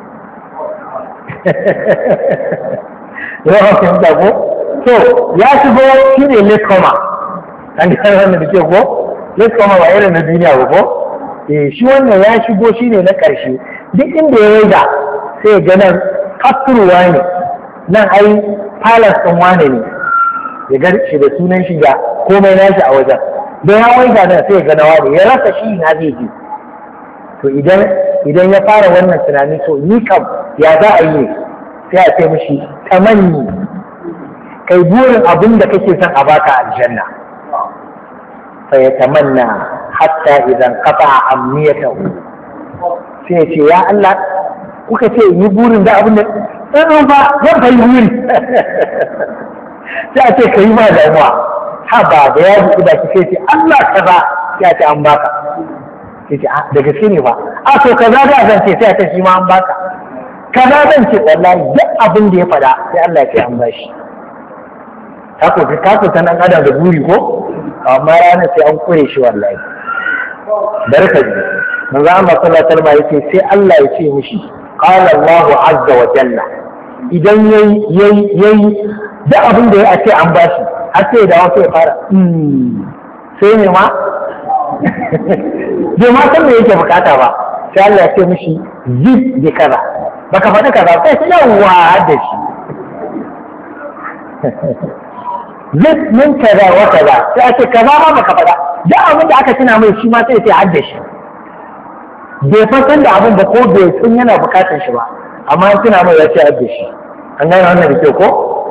yawan fahimta ko to ya shigo shi ne lekoma an ga wannan da ke ko lekoma ba irin na duniya ba ko eh shi wannan ya shigo shi ne na ƙarshe duk inda ya riga sai ya ga nan kafturwa ne nan ai palace ɗin wane ne ya ga shi da sunan shiga komai nashi a wajen don ya waiga nan sai ya ga nawa ne ya rasa shi na zai je to idan idan ya fara wannan tunani to ni kam ya za a yi sai a ce mishi tamanni kai burin abin da kake son a baka aljanna fa ya tamanna hatta idan qata amniyatahu sai ya ce ya Allah kuka ce yi burin da abin da dan fa zan fa yi buri sai a ce kai ma damuwa ha ba da ya ji da kike ce Allah kaza sai a ce an baka sai ce da gaske ne ba a to kaza da zan ce sai a ce shi ma an baka kaza zan ce wallahi duk abin da ya faɗa sai Allah ya ce an bashi ta ko ta ko ta nan adam da buri ko amma ranar sai an kure shi wallahi barka ji manzo Allah sallallahu alaihi wasallam yace sai Allah ya ce mishi qala Allahu azza wa jalla idan yayi yayi yayi duk abin da ya ce an bashi har sai da wasu ya fara sai ne ma bai ma san me yake bukata ba sai Allah ya ce mishi zid bi kaza baka faɗi kaza sai sai yawa da shi zid min kaza wa kaza sai ake kaza ma baka faɗa duk abin da aka tuna mai shi ma sai sai hadda shi bai fasan da abin ba ko bai sun yana bukatar shi ba amma an tuna mai ya ce hadda shi an gane wannan da ke ko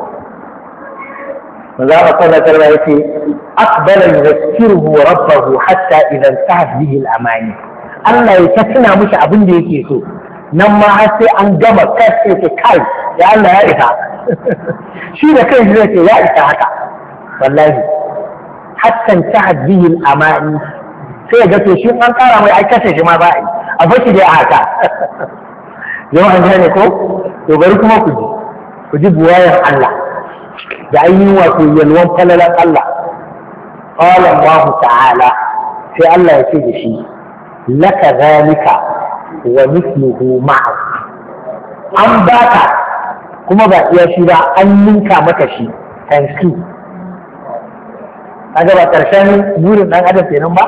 manzo Allah sallallahu alaihi wasallam yace aqbala yuzakkiruhu rabbahu hatta idan tahat bihi al-amani Allah ya tuna mishi abin da yake so nan ma har sai an gama kai ce kai ya Allah ya isa shi da kai zai ce ya isa haka wallahi hatta tahat bihi al-amani sai ga to shi an kara mai ai kace shi ma ba a bashi da haka yau an gane ko to bari kuma ku ji ku ji buwayan Allah da ainihin wato yalwan falalan Allah qala Allah ta'ala sai Allah ya ce da shi laka zalika wa mithluhu ma'a an baka kuma ba iya shi ba an ninka maka shi times two kaga ba karshen burin dan adam kenan ba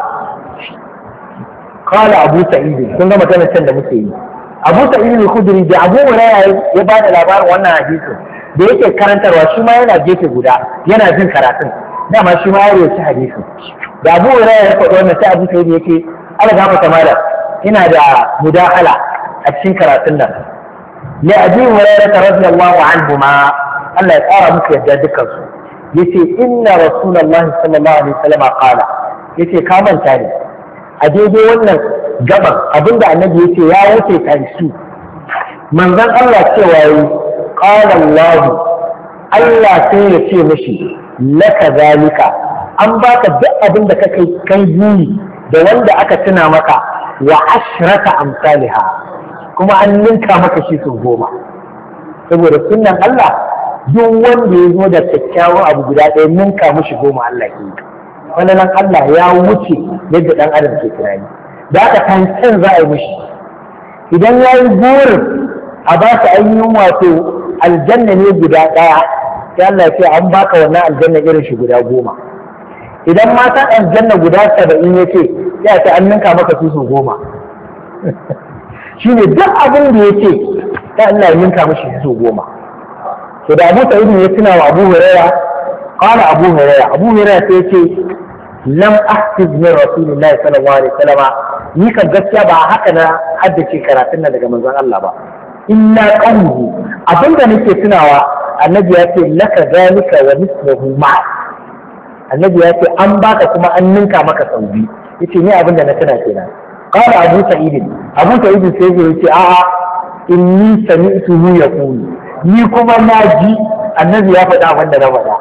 qala Abu Sa'id kun ga maganar can da muke yi Abu Sa'id al-Khudri da Abu Hurairah ya ba da labarin wannan hadisin da yake karantarwa shi ma yana gefe guda yana jin karatun dama shi ma ya rawaita hadisin da Abu Hurairah ya faɗi wannan sai Abu Sa'id yake Allah ga mata mala ina da mudahala a cikin karatun nan ya Abi Hurairah radiyallahu anhu ma Allah ya tsara muku yadda dukkan su yace inna rasulullahi sallallahu alaihi wasallam qala yace ka manta ne a daidai wannan gaban abinda annabi yace ya wuce tansu manzon Allah cewa yi qala Allah Allah sai ya ce mishi laka zalika an baka duk abin da kake kai buri da wanda aka tuna maka wa ashraka amsalha kuma an ninka maka shi su goma saboda sunnan Allah duk wanda ya zo da kyakkyawan abu guda ɗaya ninka mishi goma Allah ke wannan Allah ya wuce yadda dan adam ke tunani da aka tantan za a yi mishi idan ya yi burin a ba su ainihin wato aljanna ne guda ɗaya sai Allah ya ce an baka wannan aljanna irin shi guda goma idan matan aljanna guda saba'in ya ce sai a ce an ninka maka su su goma shi ne duk abin da ya ce sai Allah ya ninka mashi su goma to da Abu Sa'id ya tuna wa Abu Hurairah qala Abu Hurairah Abu Hurairah sai ya ce lam ahfiz min rasulillahi sallallahu alaihi wasallam ni kan gaskiya ba haka na haddace karatun nan daga manzon Allah ba illa qawluhu abinda nake tunawa annabi ya ce laka zalika wa mithluhu ma annabi ya ce an baka kuma an ninka maka sau biyu yace ni abinda na tuna kenan qala abu sa'id abu sa'id sai ya ce a'a inni sami'tuhu yaqulu ni kuma na ji annabi ya faɗa wanda na faɗa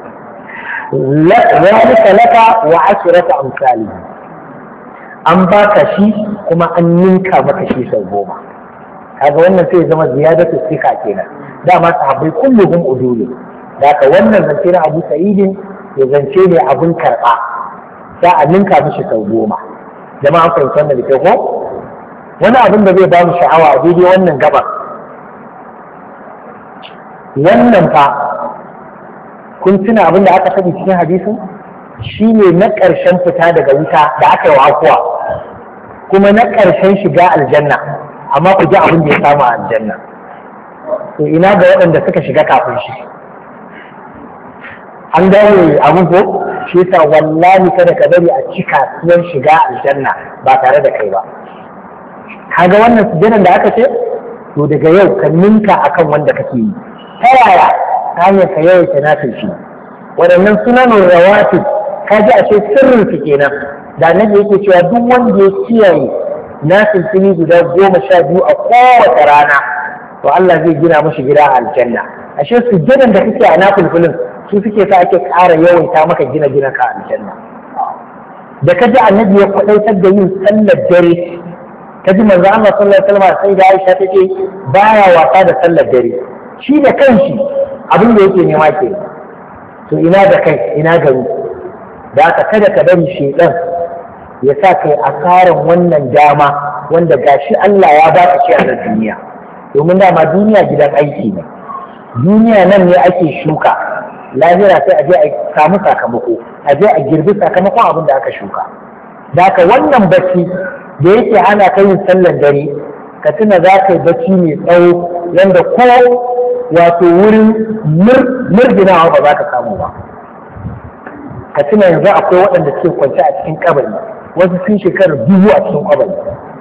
zalika laka wa ashrata amsali an baka shi kuma an ninka maka shi sau goma kaga wannan sai zama ziyadatu sika kenan dama sahabbai kulluhum udulu daga wannan zance na Abu Sa'id ya zance ne abun karba za a ninka mishi sau goma jama'a kun san da ke ko wani abin da zai ba mu sha'awa a daidai wannan gaba wannan fa kun tuna abin da aka faɗi cikin hadisin shine na ƙarshen fita daga wuta da aka yi wa akuwa kuma na ƙarshen shiga aljanna amma ku ji abin da ya samu a aljanna to ina ga waɗanda suka shiga kafin shi an gane abin ko shi yasa wallahi kada ka bari a ci kasuwan shiga aljanna ba tare da kai ba kaga wannan sujjadan da aka ce to daga yau ka ninka akan wanda kake yi ta yaya ta hanyar ka yawaita nafil shi waɗannan sunanin rawatib ka ji a ce sirrin su kenan da annabi yake cewa duk wanda ya kiyaye nafil fili guda goma sha biyu a kowace rana to Allah zai gina mashi gida a aljanna ashe sujjadan da kake a nafil filin su suke sa ake ƙara yawaita maka gina gina ka a aljanna da ka ji annabi ya kwaɗaitar da yin sallar dare ka ji manzo Allah sallallahu alaihi wasallam sai da Aisha take baya wasa da sallar dare shi da kanshi abin da yake nema ke to ina da kai ina gari da aka kada ka bari shedan ya sa kai asaran wannan dama wanda gashi Allah ya ba ka shi a duniya domin dama duniya gidan aiki ne duniya nan ne ake shuka lahira sai a je a samu sakamako a je a girbi sakamakon abin da aka shuka da haka wannan bacci da yake hana ka yin sallar dare ka tuna za ka yi bacci mai tsawo yadda ko wato wurin murginawa ba za ka samu ba ka tuna yanzu akwai waɗanda suke kwance a cikin kabari wasu sun shekarar dubu a cikin kabari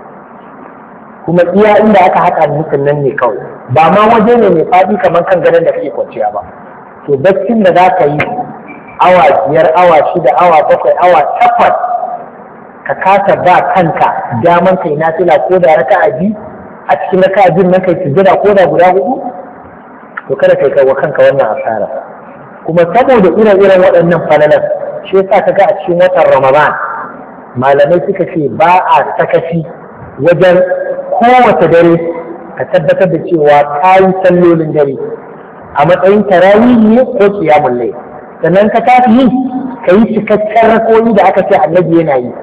kuma iya inda aka haƙa mutum nan ne kawai ba ma waje ne mai faɗi kamar kan gadon da kake kwanciya ba to baccin da za ka yi awa biyar awa shida awa bakwai awa takwas ka kasa ba kanka daman kai na fila ko da raka a biyu a cikin raka a biyun nan kai sujjada ko da guda hudu to kada kai kai wa kanka wannan asara kuma saboda ire-iren waɗannan falalan shi yasa ka ga a cikin watan Ramadan malamai suka ce ba a sakaci wajen kowace dare ka tabbatar da cewa ka yi sallolin dare a matsayin tarawihi ne ko qiyamul layl sannan ka tafi yi ka yi cikakken rakoyi da aka ce annabi yana yi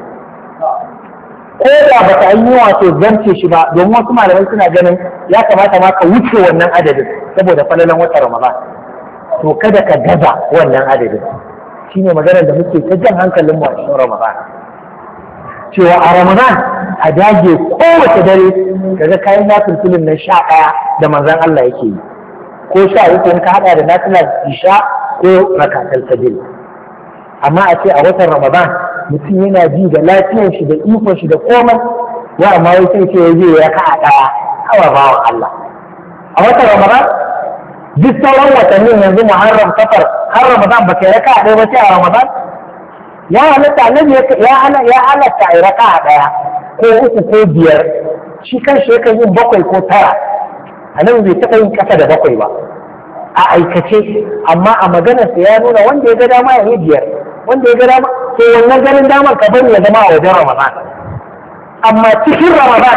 ko da ba ta yi wato zance shi ba domin wasu malamai suna ganin ya kamata ma ka wuce wannan adadin saboda falalan wata Ramadan to kada ka gaza wannan adadin shine maganar da muke ta jan hankalin mu a cikin Ramadan cewa a Ramadan a dage kowace dare kaga kayan nafilfilin na sha ɗaya da manzon Allah yake yi ko sha uku in ka hada da nafilar isha ko rakatul fajr amma a ce a watan Ramadan mutum yana ji da lafiyar shi da ikon shi da komai wa amma wai sai ce yaje ya ka ɗaya hawa bawan Allah a watan Ramadan duk sauran watannin yanzu Muharram Safar har Ramadan ba kai raka ɗaya ba sai a Ramadan ya halatta annabi ya hana ya halatta ai raka ɗaya ko uku ko biyar shi kan shi yakan yin bakwai ko tara annabi bai taɓa yin ƙasa da bakwai ba a aikace amma a maganarsa ya nuna wanda ya ga dama ya yi biyar wanda ya ga dama to wannan ganin damar ka bari ya zama a wajen Ramadan amma cikin Ramadan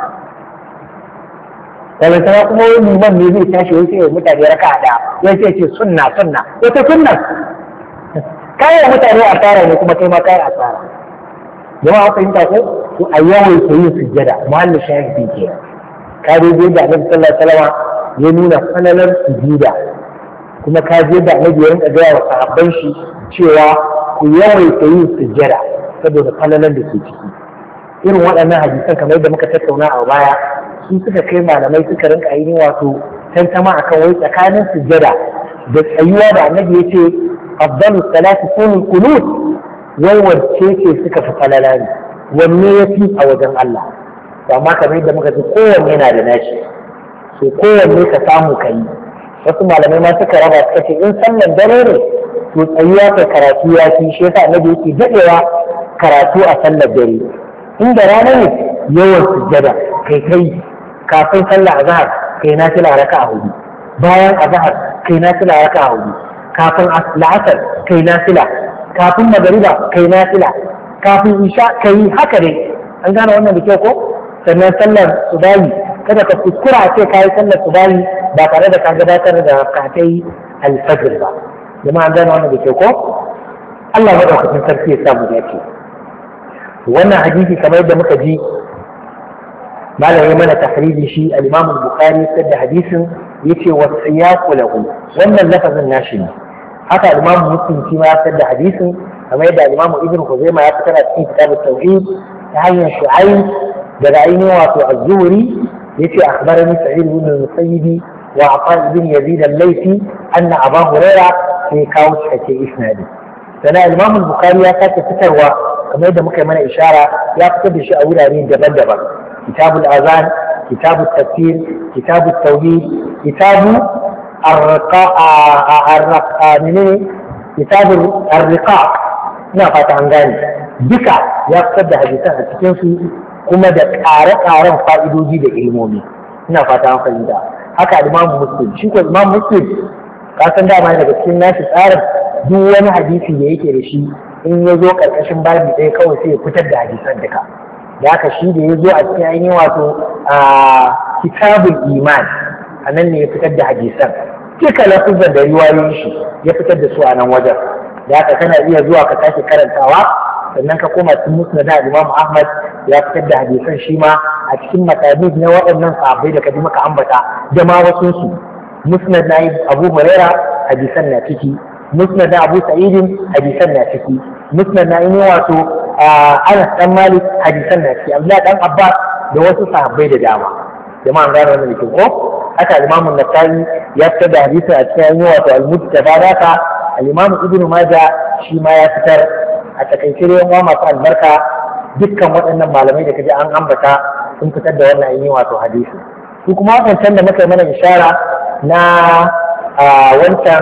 balantana kuma wani liman ne zai tashi wai sai ya mutane raka da ya ce ce sunna sunna wata sunna kayan mutane asara ne kuma kai ma kayan asara jama'a fahimta ko to a yawan ke yin sujjada muhallin shahidi ke ka dai da Annabi sallallahu alaihi wasallam ya nuna falalar sujuda kuma ka je da Annabi ya rinka gaya wa sahabban shi cewa ku yawaita yin sujjada saboda falalar da ke ciki irin waɗannan hadisan kamar yadda muka tattauna a baya su suka kai malamai suka rinka ainihin wato tantama akan wai tsakanin sujjada da tsayuwa da Annabi ya ce afdalu salati sunul qunut wai wacce ce suka fi falala ne, wanne ya fi a wajen Allah. Amma kamar yadda muka ji kowanne yana da nashi, so kowanne ka samu ka yi. Wasu malamai ma suka raba suka ce in sallar dare ne to tsayuwa kai karatu ya fi, shi yasa annabi yake daɗewa karatu a sallar dare. Inda rana ne yawan sujjada kai kai, kafin sallar azhar kai na fila raka a hudu, bayan azhar kai na fila raka a hudu, kafin la'asar kai na fila, kafin magariba kai na fila, kafin isha kai haka dai. An gane wannan da kyau ko? Sannan sallar subahi kada ka kuskura a ce ka yi sallar subahi ba tare da ka gabatar da rakatai alfajir ba. Jama'a an gane wannan da kyau ko? Allah madaukakin sarki ya samu dace. Wannan hadisi kamar yadda muka ji malam ya mana tahriji shi al-Imam al-Bukhari sai da hadisin yace wa siyaqu lahu, wannan lafazin nashi ne. Haka al-Imam Muslim shi ma ya fitar da hadisin kamar yadda al-Imam Ibn Khuzaimah ya fitar a cikin kitab at-Tauhid ta hanyar Shu'aib daga ainihin wato az-Zuhri yace akhbarani Sa'id ibn al-Musayyib wa Ata ibn Yazid al-Laythi anna Abu Hurairah sai kawo cikakke isnadi. Sana al-Imam al-Bukhari ya sake fitarwa kamar yadda muka yi mana ishara ya fitar da shi a wurare daban-daban. كتاب الأذان، كتاب التفسير، كتاب التوحيد، كتاب الرقاق الرقاق منين؟ كتاب الرقاق. ina fata an gane duka ya fitar da hadisan a cikin su kuma da ƙare-ƙaren fa'idoji da ilmomi. Ina fata an fahimta. Haka Imam Muslim, shi ko Imam Muslim ka san dama daga cikin nashi tsarin duk wani hadisi da yake da shi in ya zo ƙarƙashin babi ɗaya kawai sai ya fitar da hadisan duka. Da haka shi da ya zo a cikin ainihin wato a kitabul iman a nan ne ya fitar da hadisan duka lafuzan da riwayoyin shi ya fitar da su a nan wajen. Da haka kana iya zuwa ka sake karantawa sannan ka koma cikin musnad da Imam Ahmad ya fitar da hadisan shi ma a cikin matabid na waɗannan sahabbai da kaji maka ambata da ma wasu su. Musnad na Abu Huraira hadisan na ciki, musnad na Abu Sa'id hadisan na ciki, musnad na ainihin wato Anas dan Malik hadisan na ciki, Abdullah dan Abbas da wasu sahabbai da dama. Jama'an gane wannan da ko haka Imam An-Nasa'i ya fitar da hadisi a cikin ainihin wato Al-Mujtaba naka, Al-Imam Ibn Majah shi ma ya fitar. A takaice dai yan masu albarka dukkan waɗannan malamai da kaji an ambata sun fitar da wannan ainihin wato hadisi. Su kuma wancan da muka yi mana ishara na wancan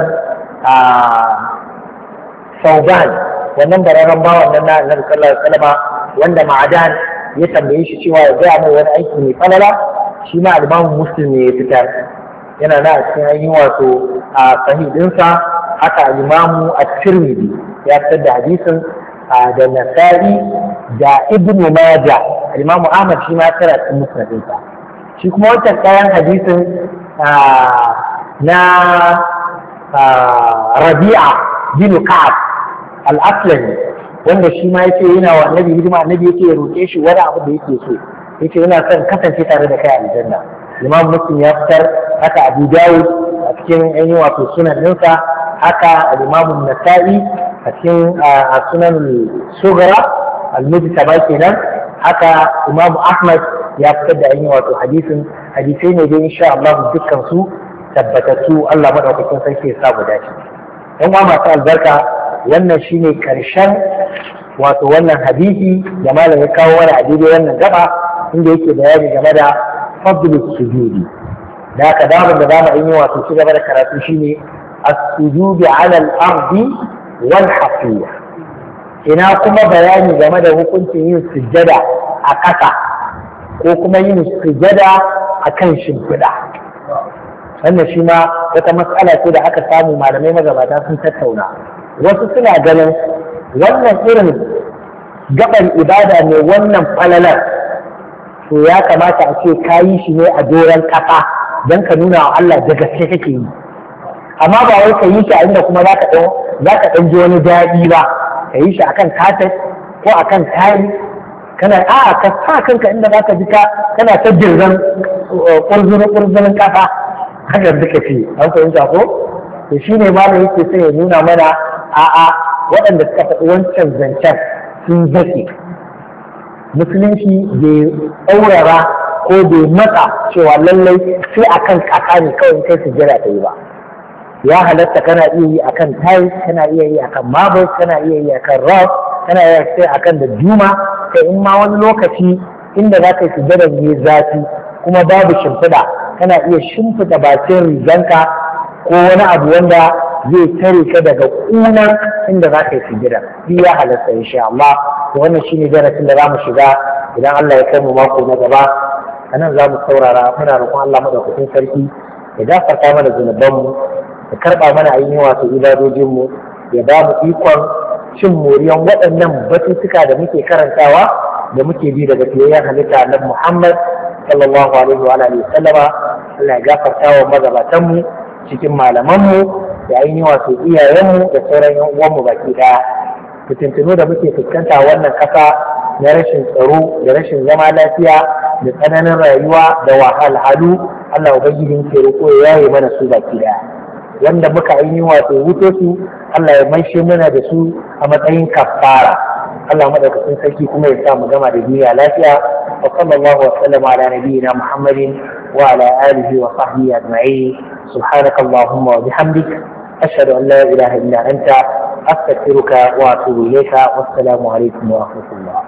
Sauban, wannan bararren bawan nan na Annabi sallallahu alaihi wasallam wanda Ma'adan ya tambaye shi cewa ya gaya mai wani aiki mai falala, shi ma Imam Muslim ne ya fitar. Yana na a cikin ainihin wato a sahih dinsa. Haka Imam At-Tirmidhi ya fitar da hadisin da Nasa'i da Ibn Majah. Imam Ahmad shi ma tara cikin musnadinsa. Shi kuma wancan kayan hadisin na Rabi'a bin Ka'ab al-Aslami wanda shi ma yake yana wa Annabi hidima, Annabi yake ya roƙe shi wani abu da yake so, yake yana son kasance tare da kai a aljanna. Imam Muslim ya fitar, haka Abu Dawud a cikin ainihin wato sunan ɗinsa, haka al-Imam An-Nasa'i a cikin sunan Sughra al-Mujtaba kenan, haka Imam Ahmad ya fitar da ainihin wato hadisin. Hadisai ne dai insha Allah dukkan su tabbatattu. Allah madaukakin sarki ya sa mu dace. Yan uwa masu albarka, wannan shine karshen wato wannan hadisi da malam ya kawo wani a daidai wannan gaba inda yake bayani game da fadlus sujudi. Da haka damar da zamu yi wato ci gaba da karatu shine as-sujudu 'ala al-ardi wal hafiya. Ina kuma bayani game da hukuncin yin sujjada a ƙasa ko kuma yin sujjada a kan shimfiɗa. Wannan shi ma wata matsala ce da aka samu malamai magabata sun tattauna. Wasu suna ganin wannan irin gaban ibada ne, wannan falalar, to ya kamata a ce ka yi shi ne a doron ƙasa don ka nuna wa Allah da gaske kake yi. Amma ba wai ka yi shi a inda kuma za ka ɗan ji wani daɗi ba, ka yi shi akan kafet ko akan tayi kana a ka sa kanka inda za ka ji ka kana ta jirzan ƙurzurin ƙasa haka duka ce an fahimta ko? To shi ne ma yake sai ya nuna mana a'a waɗanda suka faɗi wancan zancen sun zaƙe. Musulunci bai ɗaurara ko bai matsa cewa lallai sai akan ƙasa ne kawai kai sujjada ta yi ba. Ya halatta kana iya yi akan tiles, kana iya yi akan marble, kana iya yi akan rock, kana iya sai akan da duma kai in ma wani lokaci inda za ka yi sujjada ne zafi kuma babu shimfiɗa kana iya shimfiɗa bakin riganka ko wani abu wanda zai tare ka daga ƙunan inda za ka yi sujjada shi ya halatta insha Allah to wannan shine darasin da za mu shiga idan Allah ya kai mu mako na gaba a nan za mu saurara muna roƙon Allah madaukakin sarki ya gafarta mana zunubanmu ya karɓa mana ainihin wato ibadojinmu ya ba mu ikon cin moriyan waɗannan batutuka da muke karantawa da muke bi daga fiyayyen halitta na Muhammad sallallahu alaihi wa alihi sallama. Allah ya gafarta wa magabatanmu cikin malamanmu da ainihin wato iyayenmu da sauran yan uwanmu baki ɗaya. Fitintunu da muke fuskanta wannan ƙasa na rashin tsaro da rashin zama lafiya da tsananin rayuwa da wahalhalu Allah ubangiji ke roƙo ya yaye mana su baki ɗaya. Wanda muka ainihin wato wuto su Allah ya maishe mana da su a matsayin kafara. Allah madaukakin sarki kuma ya sa mu gama da duniya lafiya. wa sallallahu wa sallama ala nabiyyina Muhammadin wa ala alihi wa sahbihi ajma'in. Subhanaka Allahumma wa bihamdik ashhadu an la ilaha illa anta astaghfiruka wa atubu ilayka. Wassalamu alaikum wa rahmatullah.